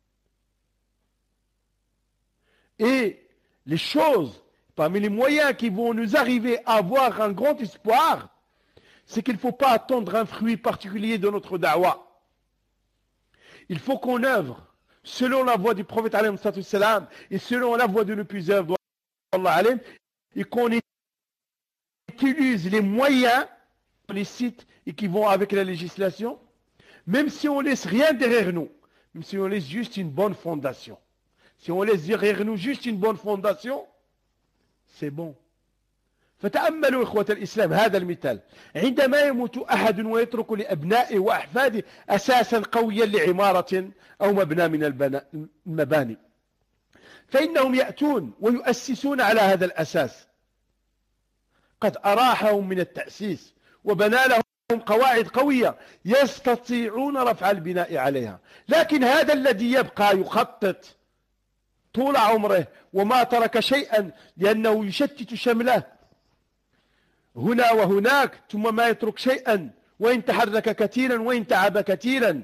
Et les choses, parmi les moyens qui vont nous arriver à avoir un grand espoir, c'est qu'il ne faut pas attendre un fruit particulier de notre da'wah. Il faut qu'on œuvre selon la voie du prophète alayhi salam et selon la voie de l'épuiseur d'Allah alayhi, et qu'on utilise les moyens, les sites et qui vont avec la législation, même si on laisse rien derrière nous, même si on laisse juste une bonne fondation. Si on laisse derrière nous juste une bonne fondation, c'est bon. فتأملوا إخوة الإسلام هذا المثال عندما يموت أحد ويترك لأبنائه وأحفاده أساسا قويا لعمارة أو مبنى من المباني فإنهم يأتون ويؤسسون على هذا الأساس قد أراحهم من التأسيس وبنى لهم قواعد قوية يستطيعون رفع البناء عليها لكن هذا الذي يبقى يخطط طول عمره وما ترك شيئا لأنه يشتت شمله هنا وهناك ثم ما يترك شيئا وإن تحرك كثيرا وإن تعب كثيرا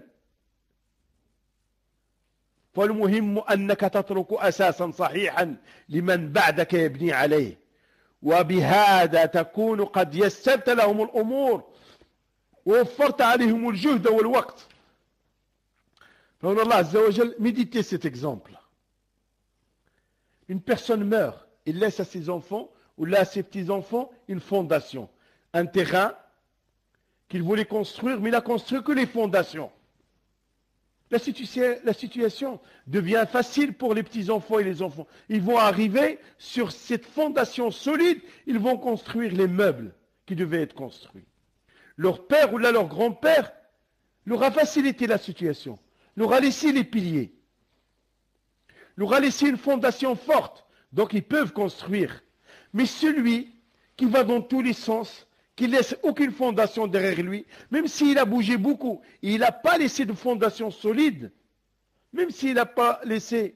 فالمهم أنك تترك أساسا صحيحا لمن بعدك يبني عليه وبهذا تكون قد يسرت لهم الأمور ووفرت عليهم الجهد والوقت. فهنا الله عز وجل méditez cet exemple. Une personne meurt, il laisse à ses enfants ou là à ses petits-enfants une fondation, un terrain qu'il voulait construire, mais il n'a construit que les fondations. La situation devient facile pour les petits-enfants et les enfants. Ils vont arriver sur cette fondation solide, ils vont construire les meubles qui devaient être construits. Leur père ou là leur grand-père leur a facilité la situation, leur a laissé les piliers, leur a laissé une fondation forte, donc ils peuvent construire. Mais celui qui va dans tous les sens, qui laisse aucune fondation derrière lui, même s'il a bougé beaucoup, et il n'a pas laissé de fondation solide, même s'il n'a pas laissé,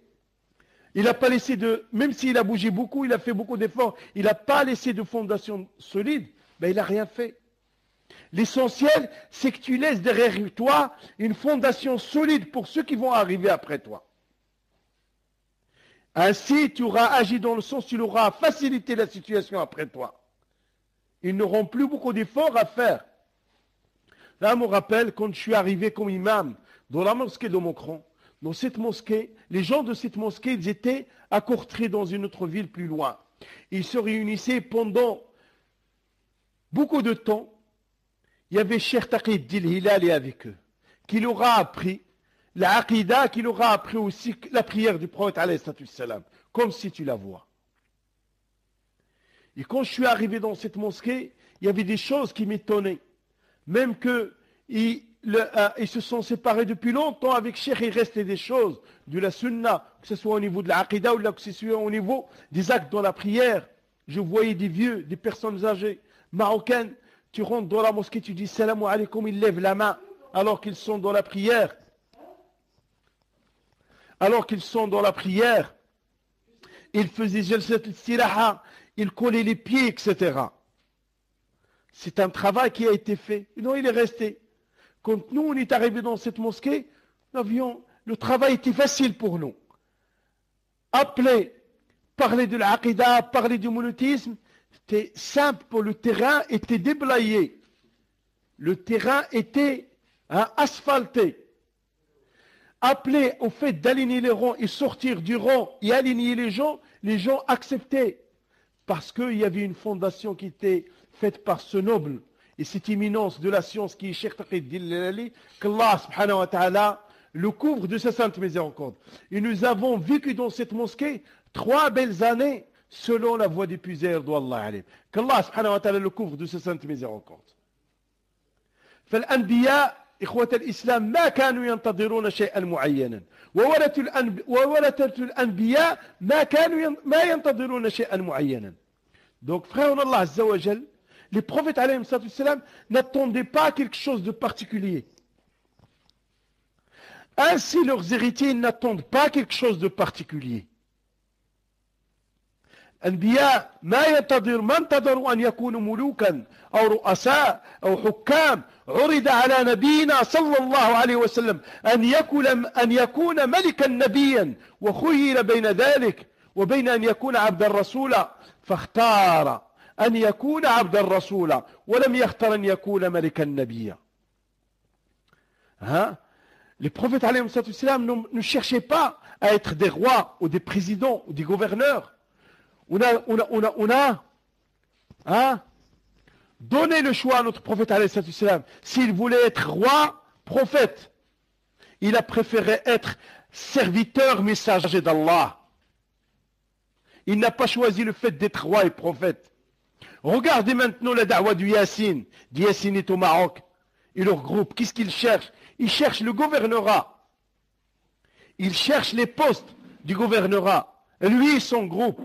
même s'il a bougé beaucoup, il a fait beaucoup d'efforts, il n'a pas laissé de fondation solide, ben il n'a rien fait. L'essentiel, c'est que tu laisses derrière toi une fondation solide pour ceux qui vont arriver après toi. Ainsi, tu auras agi dans le sens, tu auras facilité la situation après toi. Ils n'auront plus beaucoup d'efforts à faire. Là, je me rappelle, quand je suis arrivé comme imam dans la mosquée de Mokran, dans cette mosquée, les gens de cette mosquée, ils étaient à Courtrai dans une autre ville plus loin. Ils se réunissaient pendant beaucoup de temps. Il y avait Cheikh Taqid Dil-Hilali avec eux, qui leur a appris la aqidah, qui leur a appris aussi la prière du prophète alayhi salam, comme si tu la vois. Et quand je suis arrivé dans cette mosquée, il y avait des choses qui m'étonnaient. Même qu'ils se sont séparés depuis longtemps avec Cheikh, il restait des choses de la sunna, que ce soit au niveau de la aqidah ou que ce soit au niveau des actes dans la prière. Je voyais des vieux, des personnes âgées, marocaines. Tu rentres dans la mosquée, tu dis salam alaykoum, ils lèvent la main alors qu'ils sont dans la prière. Ils faisaient jalsat al-istiraha, ils collaient les pieds, etc. C'est un travail qui a été fait. Non, il est resté. Quand nous, on est arrivés dans cette mosquée, le travail était facile pour nous. Appeler, parler de l'aqidah, parler du monothéisme, c'était simple pour le terrain, était déblayé. Le terrain était asphalté. Appeler au fait d'aligner les rangs et sortir du rang et aligner les gens acceptaient. Parce qu'il y avait une fondation qui était faite par ce noble et cette éminence de la science qui est Cheikh Taqid Dil-Hilali, qu'Allah subhanahu wa ta'ala le couvre de sa sainte miséricorde. Et nous avons vécu dans cette mosquée 3 belles années selon la voie des puiseurs d'Allah alayhi. Qu'Allah subhanahu wa ta'ala le couvre de sa sainte miséricorde. فالأنبياء إخوة الإسلام ما كانوا ينتظرون شيئا معينا وورثة الأنبياء ما ينتظرون شيئا معينا. Donc, frère Allah Azza wa Jal, les prophètes alayhi salam n'attendaient pas quelque chose de particulier. Ainsi, leurs héritiers n'attendent pas quelque chose de particulier. الأنبياء ما انتظروا أن يكونوا ملوكا أو رؤساء أو حكام. عرض على نبينا صلى الله عليه وسلم أن يكون ملكا نبيا وخير بين ذلك وبين أن يكون عبدا رسولا فاختار أن يكون عبدا رسولا ولم يختار أن يكون ملكا نبيا. Les prophètes alayhi salam ne cherchaient pas à être des rois ou des présidents ou des gouverneurs. On a donné le choix à notre prophète alayhi salam. S'il voulait être roi, prophète, il a préféré être serviteur, messager d'Allah. Il n'a pas choisi le fait d'être roi et prophète. Regardez maintenant la da'wa du Yassine. Yassine est au Maroc. Et leur groupe, qu'est-ce qu'ils cherchent? Ils cherchent le gouvernorat. Ils cherchent les postes du gouvernorat. Et lui et son groupe.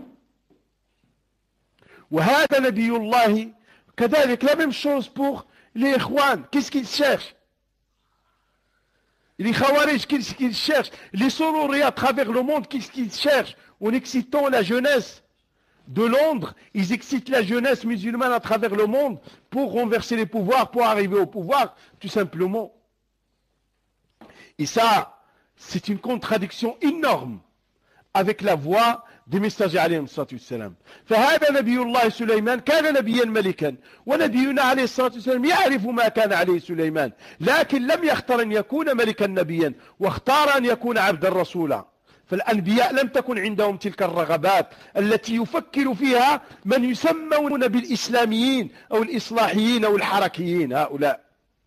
وهذا نبي الله كذلك la même chose pour les Ikhwan. Qu'est-ce qu'ils cherchent? Les Khawarij, qu'est-ce qu'ils cherchent? Les Sorori à travers le monde, qu'est-ce qu'ils cherchent? En excitant la jeunesse de Londres, ils excitent la jeunesse musulmane à travers le monde pour renverser les pouvoirs, pour arriver au pouvoir, tout simplement. Et ça, c'est une contradiction énorme avec la voix des messagers عليهم الصلاة والسلام. فهذا نبي الله سليمان كان نبيا ملكا ونبينا عليه الصلاة والسلام يعرف ما كان عليه سليمان لكن لم يختار أن يكون ملكا نبيا واختار أن يكون عبدا رسولا. فالأنبياء لم تكن عندهم تلك الرغبات التي يفكر فيها من يسمون بالإسلاميين أو الإصلاحيين أو الحركيين هؤلاء.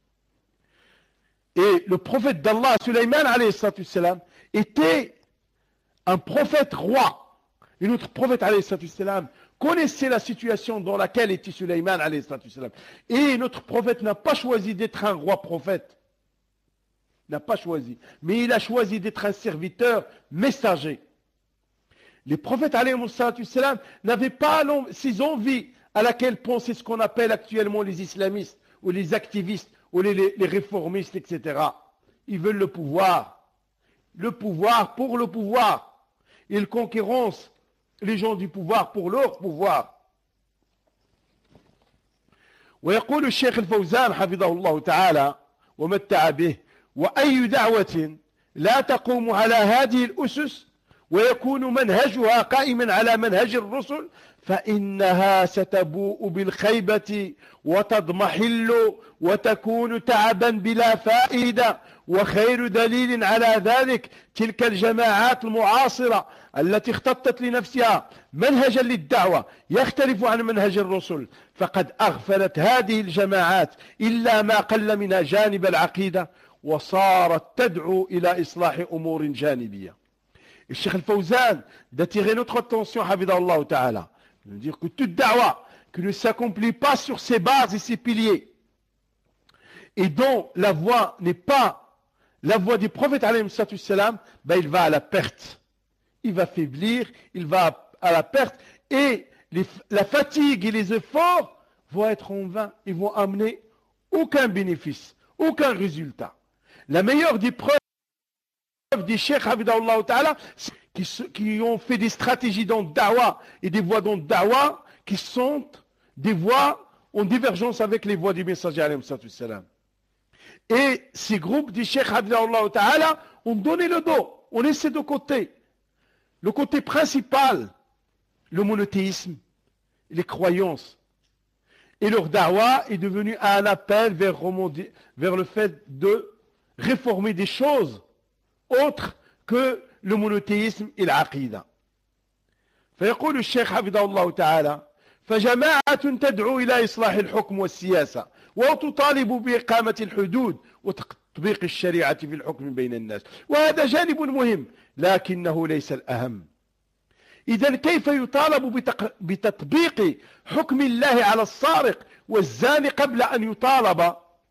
Et le prophète d'Allah, Sulayman alayhi salam, était un prophète roi. Et notre prophète alayhi salam connaissait la situation dans laquelle était Sulayman alayhi salam. Et notre prophète n'a pas choisi d'être un roi prophète. N'a pas choisi. Mais il a choisi d'être un serviteur messager. Les prophètes alayhi salam n'avaient pas ces envies à laquelle pensaient ce qu'on appelle actuellement les islamistes ou les activistes ou les réformistes, etc. Ils veulent le pouvoir. Le pouvoir pour le pouvoir. Ils concurrencent les gens du pouvoir pour leur pouvoir. ويقول الشيخ الفوزان حفظه الله تعالى ومتع به وأي دعوة لا تقوم على هذه الأسس ويكون منهجها قائما على منهج الرسل فإنها ستبوء بالخيبة وتضمحل وتكون تعبا بلا فائدة. وخير دليل على ذلك تلك الجماعات المعاصرة التي اختطت لنفسها منهجا للدعوة يختلف عن منهج الرسل فقد أغفلت هذه الجماعات إلا ما قل منها جانب العقيدة وصارت تدعو إلى إصلاح أمور جانبية. الشيخ الفوزان d'attirer notre attention حفظه الله تعالى de dire que toute da'wa qui ne s'accomplit pas sur ses bases et ses piliers et dont la voie n'est pas la voie du prophète alayhi salam, ben il va à la perte. Il va faiblir, il va à la perte et la fatigue et les efforts vont être en vain. Ils vont amener aucun bénéfice, aucun résultat. La meilleure des preuves des cheikhs Habibullah Ta'ala qui ont fait des stratégies dans le da'wah et des voies dans le da'wah qui sont des voies en divergence avec les voies du messager alayhi salam. Et ces groupes des cheikhs Habibullah Ta'ala ont donné le dos, ont laissé de côté le côté principal, le monothéisme, les croyances. Et leur da'wah est devenu un appel vers le fait de réformer des choses autres que le monothéisme et l'aqida. فيقول الشيخ حفظه الله تعالى فجماعة تدعو إلى إصلاح الحكم والسياسة وتطالب بإقامة الحدود وتطبيق الشريعة في الحكم بين الناس وهذا جانب مهم لكنه ليس الأهم. إذن كيف يطالب بتطبيق حكم الله على السارق والزاني قبل أن يطالب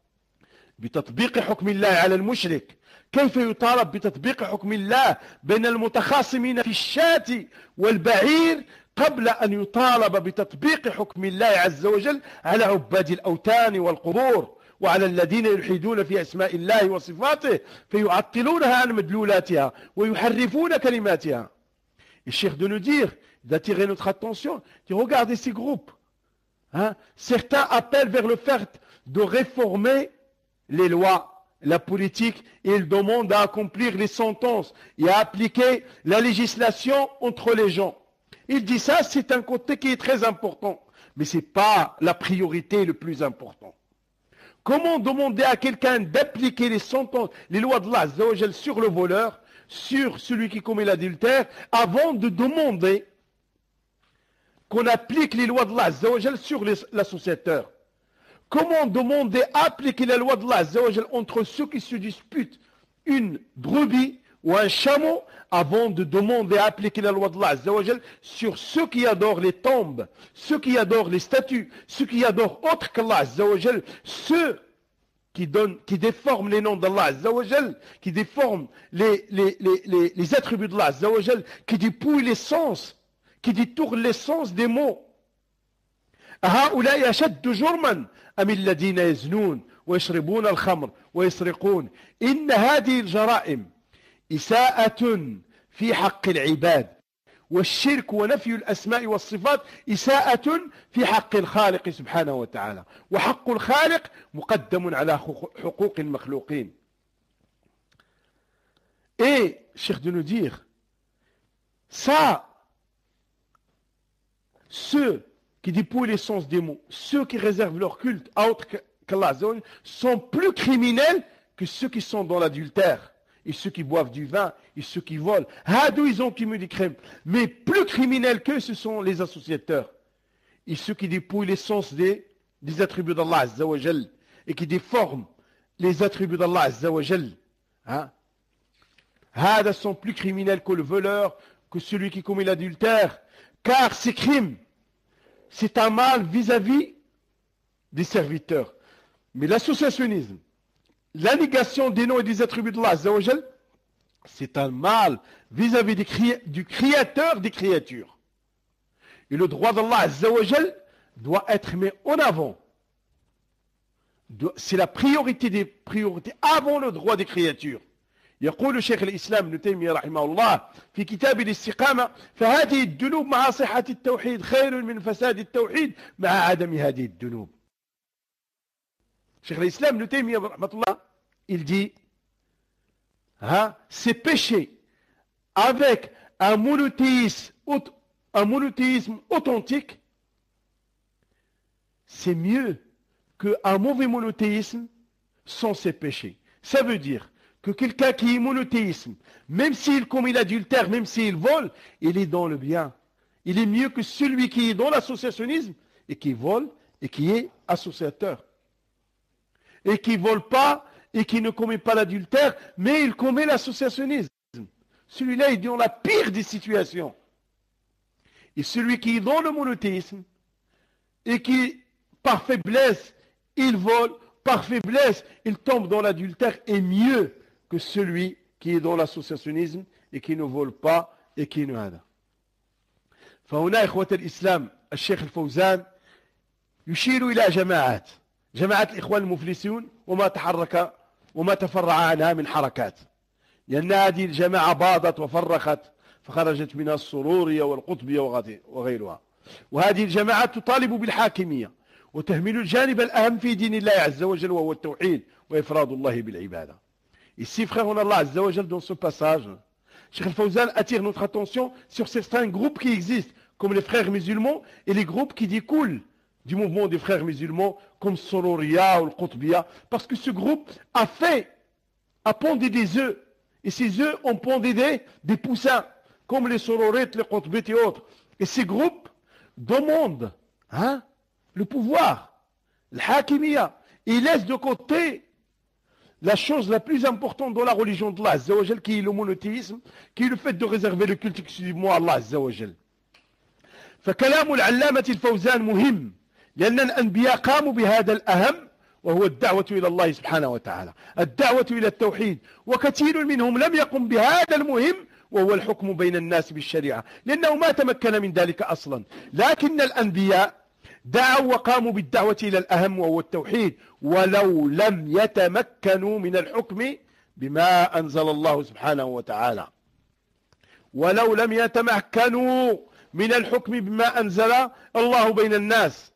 بتطبيق حكم الله على المشرك؟ كيف يطالب بتطبيق حكم الله بين المتخاصمين في الشاة والبعير قبل أن يطالب بتطبيق حكم الله عز وجل على عباد الأوثان والقبور وعلى الذين يلحدون في أسماء الله وصفاته فيعطلونها عن مدلولاتها ويحرفون كلماتها. Et Cheikh de nous dire, d'attirer notre attention, de regarder ces groupes. Hein? Certains appellent vers le fait de réformer les lois, la politique, et ils demandent à accomplir les sentences et à appliquer la législation entre les gens. Il dit ça, c'est un côté qui est très important, mais ce n'est pas la priorité le plus important. Comment demander à quelqu'un d'appliquer les sentences, les lois de Allah sur le voleur, sur celui qui commet l'adultère, avant de demander qu'on applique les lois de Allah sur l'associateur? Comment demander à appliquer la loi de Allah entre ceux qui se disputent une brebis ou un chameau avant de demander à appliquer la loi de Allah sur ceux qui adorent les tombes, ceux qui adorent les statues, ceux qui adorent autre qu'Allah, ceux qui déforment les noms d'Allah, qui déforment les attributs d'Allah, qui dépouillent les sens, qui détournent les sens des mots. هؤلاء أشد جرما أم الذين يزنون ويشربون الخمر ويسرقون. إن هذه الجرائم إساءة في حق العباد، والشرك ونفي الأسماء والصفات إساءة في حق الخالق سبحانه وتعالى، وحق الخالق مقدم على حقوق المخلوقين. Et, Cheikh de nous dire, ça, ceux qui dépouillent les sens des mots, ceux qui réservent leur culte à autre qu'Allah, sont plus criminels que ceux qui sont dans l'adultère, et ceux qui boivent du vin, et ceux qui volent. Hadou, ils ont commis des crimes. Mais plus criminels qu'eux, ce sont les associateurs. Et ceux qui dépouillent les sens des attributs d'Allah, et qui déforment les attributs d'Allah, hein? Hadou sont plus criminels que le voleur, que celui qui commet l'adultère, car ces crimes, c'est un mal vis-à-vis des serviteurs. Mais l'associationnisme, la négation des noms et des attributs d'Allah, c'est un mal vis-à-vis du créateur des créatures. Et le droit d'Allah doit être mis en avant. C'est la priorité des priorités avant le droit des créatures. يقول شيخ الإسلام ابن تيمية رحمه الله في كتاب الاستقامة فهذه الذنوب مع صحة التوحيد خير من فساد التوحيد مع عدم هذه الذنوب. Cheikh l'Islam ابن تيمية رحمه الله, il dit ces péchés avec un monothéisme authentique, c'est mieux qu'un mauvais monothéisme sans ces péchés. Ça veut dire que quelqu'un qui est monothéisme, même s'il commet l'adultère, même s'il vole, il est dans le bien. Il est mieux que celui qui est dans l'associationnisme et qui vole et qui est associateur. Et qui ne vole pas et qui ne commet pas l'adultère, mais il commet l'associationnisme. Celui-là est dans la pire des situations. Et celui qui est dans le monothéisme et qui, par faiblesse, il vole, par faiblesse, il tombe dans l'adultère, est mieux que celui qui est dans l'associationnisme et qui ne vole pas et qui ne hada. فهنا إخوة الإسلام الشيخ الفوزان يشير إلى جماعات الإخوان المفلسون وما تفرع عنها من حركات، لأن هذه الجماعة باضت وفرخت فخرجت منها السرورية والقطبية وغيرها. وهذه الجماعة تطالب بالحاكمية وتهمل الجانب الأهم في دين الله عز وجل وهو التوحيد وإفراد الله بالعبادة. Ici, frère, on a Allah Azza wa Jal dans ce passage. Cheikh Al-Fawzan attire notre attention sur certains groupes qui existent, comme les frères musulmans et les groupes qui découlent du mouvement des frères musulmans, comme Sororiya ou le Qutbiya, parce que ce groupe a pondé des œufs, et ces œufs ont pondé des poussins, comme les Sororites, les Qutbites et autres. Et ces groupes demandent le pouvoir, le Hakimiyya, et ils laissent de côté la chose la plus importante dans la religion d'Allah Azza wa Jal, qui est le monothéisme, qui est le fait de réserver le culte exclusivement à Allah Azza wa Jal. فكلام العلامة الفوزان مهم لأن الأنبياء قاموا بهذا الأهم وهو الدعوة إلى الله سبحانه وتعالى، الدعوة إلى التوحيد، وكثير منهم لم يقم بهذا المهم وهو الحكم بين الناس بالشريعة، لأنه ما تمكن من ذلك أصلا. لكن الأنبياء دعوا وقاموا بالدعوة إلى الأهم وهو التوحيد، ولو لم يتمكنوا من الحكم بما أنزل الله سبحانه وتعالى، ولو لم يتمكنوا من الحكم بما أنزل الله بين الناس.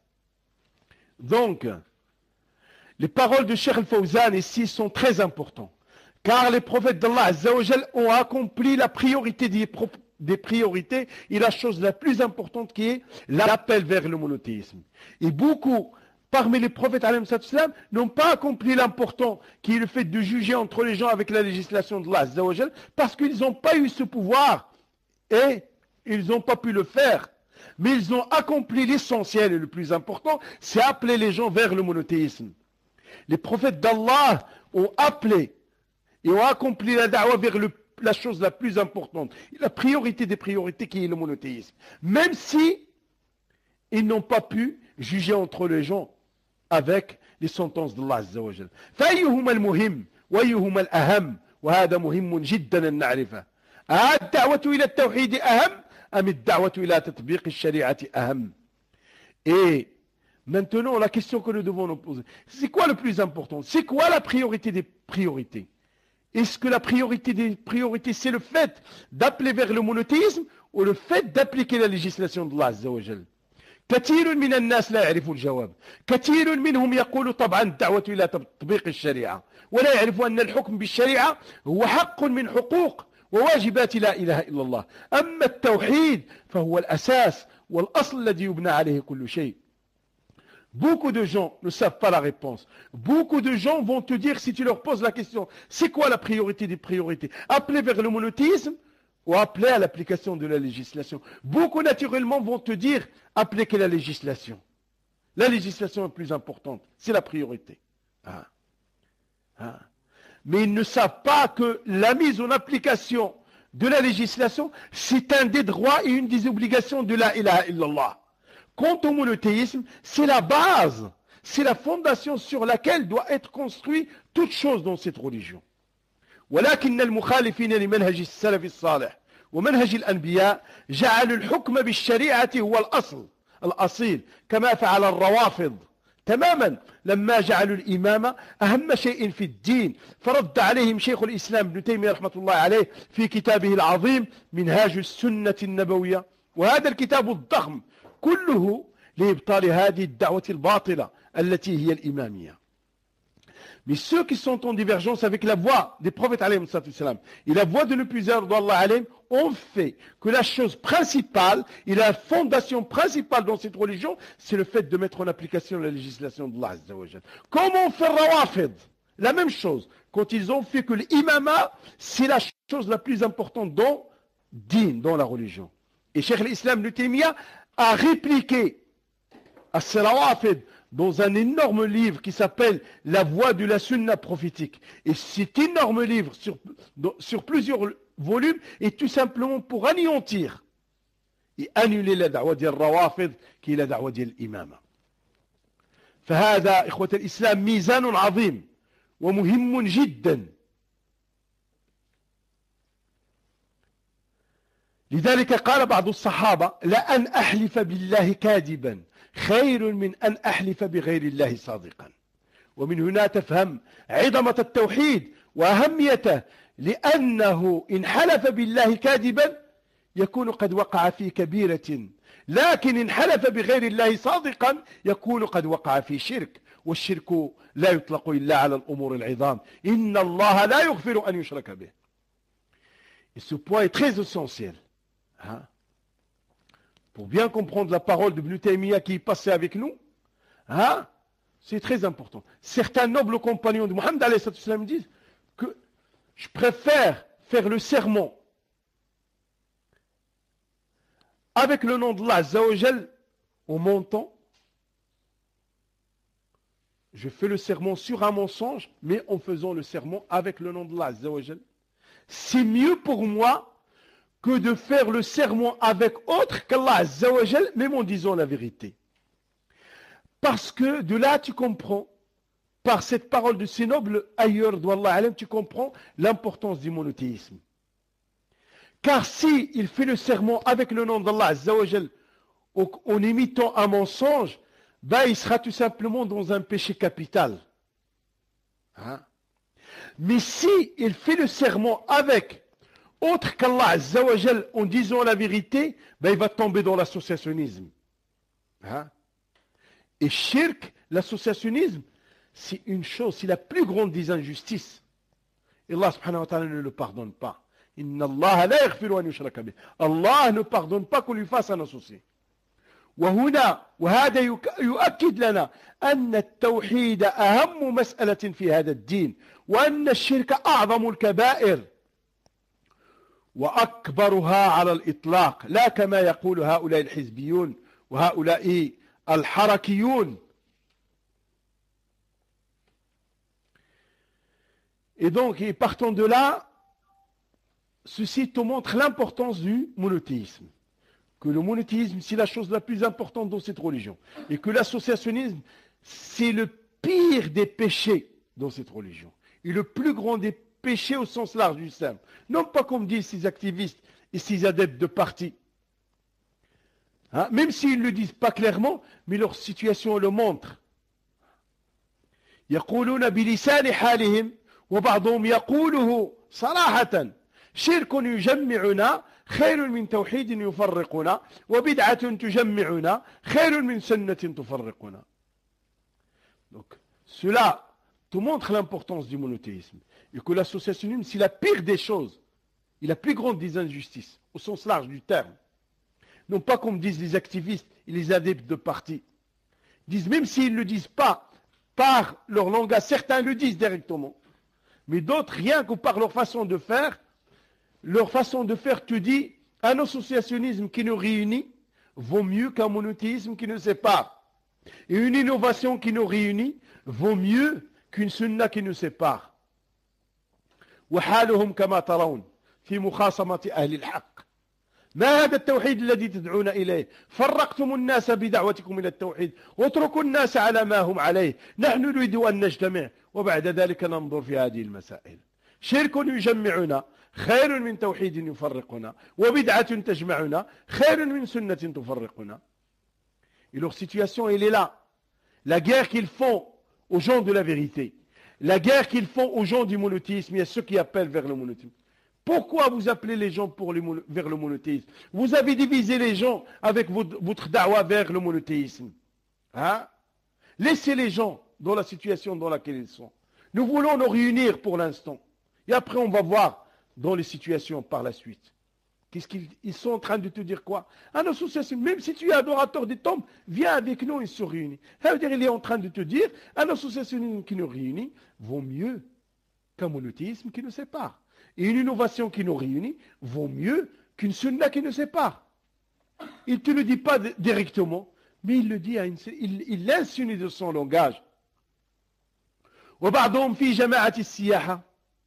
Donc, les paroles de Cheikh Al-Fawzan ici sont très importantes, car les prophètes d'Allah Azza wa Jal ont accompli la priorité des priorités et la chose la plus importante qui est l'appel vers le monothéisme. Et beaucoup parmi les prophètes n'ont pas accompli l'important qui est le fait de juger entre les gens avec la législation d'Allah Azza wa Jal, parce qu'ils n'ont pas eu ce pouvoir et ils n'ont pas pu le faire. Mais ils ont accompli l'essentiel et le plus important, c'est appeler les gens vers le monothéisme. Les prophètes d'Allah ont appelé et ont accompli la da'wah vers la chose la plus importante, la priorité des priorités qui est le monothéisme. Même si ils n'ont pas pu juger entre les gens avec les sentences d'Allah Azza wa Jal. فأيهما المهم وأيهما الأهم وهذا مهم جدا أن نعرفه. الدعوة إلى التوحيد أهم أم الدعوة إلى تطبيق الشريعة أهم. Et maintenant, la question que nous devons nous poser, c'est quoi le plus important? C'est quoi la priorité des priorités? Est-ce que la priorité des priorités, c'est le fait d'appeler vers le monothéisme ou le fait d'appliquer la législation d'Allah Azza wa Jal? كثير من الناس لا يعرفوا الجواب. كثير منهم يقول طبعا الدعوة إلى تطبيق الشريعة، ولا يعرف أن الحكم بالشريعة هو حق من حقوق وواجبات لا إله إلا الله. أما التوحيد فهو الأساس والأصل الذي يبنى عليه كل شيء. Beaucoup de gens ne savent pas la réponse. Beaucoup de gens vont te dire, si tu leur poses la question, c'est quoi la priorité des priorités? Appeler vers le monothéisme ou appeler à l'application de la législation? Beaucoup naturellement vont te dire, appliquer la législation. La législation est plus importante, c'est la priorité. Mais ils ne savent pas que la mise en application de la législation, c'est un des droits et une des obligations de la ilaha illallah. Quant au monothéisme, c'est la base, c'est la fondation sur laquelle doit être construite toute chose dans cette religion. ولكن المخالفين لمنهج السلف الصالح ومنهج الأنبياء جعلوا الحكم بالشريعة هو الأصيل كما فعل الروافض تماما لما جعلوا الإمامة أهم شيء في الدين. فرد عليهم شيخ الإسلام ابن تيمية رحمة الله عليه في كتابه العظيم منهاج السنة النبوية، وهذا الكتاب الضخم كله لإبطال هذه الدعوة الباطلة التي هي الإمامية. Mais ceux qui sont en divergence avec la voix des prophètes et la voix de l'épuiseur d'Allah ont fait que la chose principale et la fondation principale dans cette religion, c'est le fait de mettre en application la législation d'Allah Azza wa Jal. Comment faire Rawafid? La même chose, quand ils ont fait que l'imama, c'est la chose la plus importante dans la religion. Et Cheikh l'Islam Ibn Taymiyyah a répliqué à ces Rawafid dans un énorme livre qui s'appelle La voie de la sunna prophétique. Et cet énorme livre sur plusieurs volumes est tout simplement pour anéantir et annuler la da'wa ديال الروافض qui est la da'wa ديال الإمامة. فهذا إخوة الإسلام ميزان عظيم ومهم جدا. لذلك قال بعض الصحابة لأن أحلف بالله كاذبا خير من أن أحلف بغير الله صادقا. ومن هنا تفهم عظمة التوحيد وأهميته، لأنه إن حلف بالله كاذبا يكون قد وقع في كبيرة، لكن إن حلف بغير الله صادقا يكون قد وقع في شرك، والشرك لا يطلق إلا على الأمور العظام. إن الله لا يغفر أن يشرك به. Et ce point est très essentiel. Pour bien comprendre la parole de Ibn Taymiyyah qui est passée avec nous, c'est très important. Certains nobles compagnons de Mohammed disent que je préfère faire le sermon avec le nom d'Allah Azza wa Jal au montant. Je fais le sermon sur un mensonge, mais en faisant le sermon avec le nom d'Allah Azza wa Jal. C'est mieux pour moi que de faire le sermon avec autre qu'Allah Azza wa Jal, même en disant la vérité. Parce que de là, tu comprends, par cette parole de ces nobles ailleurs, d'Allah alam, tu comprends l'importance du monothéisme. Car si il fait le serment avec le nom d'Allah Azza wa Jal, en imitant un mensonge, ben il sera tout simplement dans un péché capital. Hein? Mais si il fait le serment avec autre qu'Allah Azza wa Jal en disant la vérité, ben il va tomber dans l'associationnisme. Hein? Et shirk, l'associationnisme, c'est une chose, c'est la plus grande des injustices. Et Allah subhanahu wa ta'ala ne le pardonne pas. Inna Allah la yaghfiru an yushraka bih. Allah ne pardonne pas qu'on lui fasse un associé. وهنا وهذا يؤكد لنا أن التوحيد أهم مسألة في هذا الدين وأن الشرك أعظم الكبائر وأكبرها على الإطلاق لا كما يقول هؤلاء الحزبيون وهؤلاء الحركيون. Et donc, partant de là, ceci te montre l'importance du monothéisme. Que le monothéisme, c'est la chose la plus importante dans cette religion. Et que l'associationnisme, c'est le pire des péchés dans cette religion. Et le plus grand des péchés au sens large du islam. Non pas comme disent ces activistes et ces adeptes de parti. Hein? Même s'ils ne le disent pas clairement, mais leur situation le montre. يقولون بلسان حالهم وبعضهم يقوله صراحة شرك يجمعنا خير من توحيد يفرقنا وبدعة تجمعنا خير من سنة تفرقنا. Donc, cela te montre l'importance du monothéisme et que l'associationnisme, c'est la pire des choses et la plus grande des injustices, au sens large du terme. Non pas comme disent les activistes et les adeptes de parti. Ils disent, même s'ils ne le disent pas par leur langage, certains le disent directement, mais d'autres, rien que par leur façon de faire te dit, un associationnisme qui nous réunit vaut mieux qu'un monothéisme qui nous sépare. Et une innovation qui nous réunit vaut mieux qu'une sunna qui nous sépare. وحالهم كما ترون في مخاصمة أهل الحق. ما هذا التوحيد الذي تدعون إليه؟ فرقتم الناس بدعوتكم إلى التوحيد واتركوا الناس على ما هم عليه. نحن نريد أن نجتمع وبعد ذلك ننظر في هذه المسائل. شرك يجمعنا خير من توحيد يفرقنا وبدعة تجمعنا خير من سنة تفرقنا. Et leur situation, elle est là. La guerre qu'ils font aux gens de la vérité, la guerre qu'ils font aux gens du monothéisme, il y a ceux qui appellent vers le monothéisme. Pourquoi vous appelez les gens vers le monothéisme? Vous avez divisé les gens avec votre da'wa vers le monothéisme. Hein? Laissez les gens dans la situation dans laquelle ils sont. Nous voulons nous réunir pour l'instant. Et après, on va voir dans les situations par la suite. Qu'est-ce qu'ils sont en train de te dire quoi? Un association, même si tu es adorateur des tombes, viens avec nous et se réunit. Ça veut dire qu'il est en train de te dire, un associationnisme qui nous réunit vaut mieux qu'un monothéisme qui nous sépare. Et une innovation qui nous réunit vaut mieux qu'une sunna qui nous sépare. Il ne te le dit pas directement, mais il le dit, il l'insinue de son langage. وبعضهم في جماعة السياحة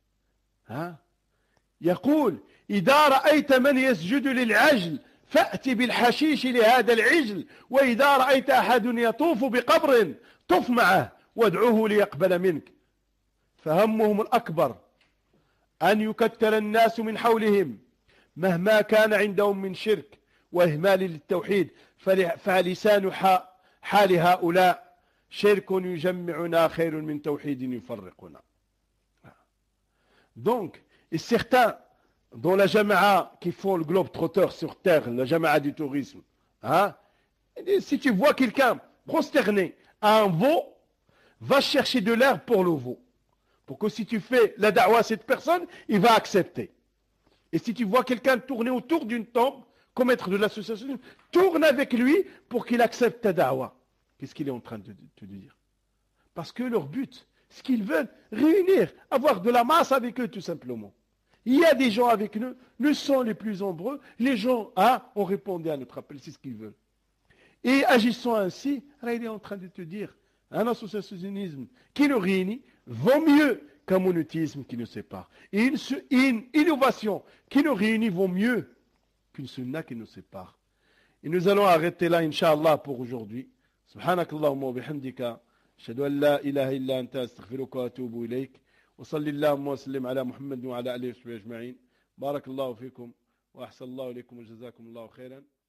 يقول إذا رأيت من يسجد للعجل فأت بالحشيش لهذا العجل وإذا رأيت أحد يطوف بقبر طف معه وادعوه ليقبل منك. فهمهم الأكبر أن يكتل الناس من حولهم مهما كان عندهم من شرك وإهمال للتوحيد فلسان حال هؤلاء شرك يجمعنا خير من توحيد يفرقنا. Donc, et certains dans la jama'a qui font le globe trotteur sur terre, la jama'a du tourisme, hein, si tu vois quelqu'un prosterné à un veau, va chercher de l'herbe pour le veau. Pour que si tu fais la da'wa à cette personne, il va accepter. Et si tu vois quelqu'un tourner autour d'une tombe, commettre de l'association, tourne avec lui pour qu'il accepte ta da'wa. Qu'est-ce qu'il est en train de te dire? Parce que leur but, ce qu'ils veulent, réunir, avoir de la masse avec eux tout simplement. Il y a des gens avec nous, nous sommes les plus nombreux, les gens ont répondu à notre appel, c'est ce qu'ils veulent. Et agissant ainsi, il est en train de te dire, un associationnisme qui nous réunit vaut mieux qu'un monothéisme qui nous sépare. Et une innovation qui nous réunit vaut mieux qu'une sunna qui nous sépare. Et nous allons arrêter là, Inch'Allah, pour aujourd'hui. Subhanakallahumma wa bihamdika. أشهد أن لا إله إلا أنت أستغفرك وأتوب إليك وصلى اللهم وسلم على محمد وعلى آله وصحبه أجمعين. بارك الله فيكم. wa ahsanallahu ilaykum wa jazakum Allahu khairan.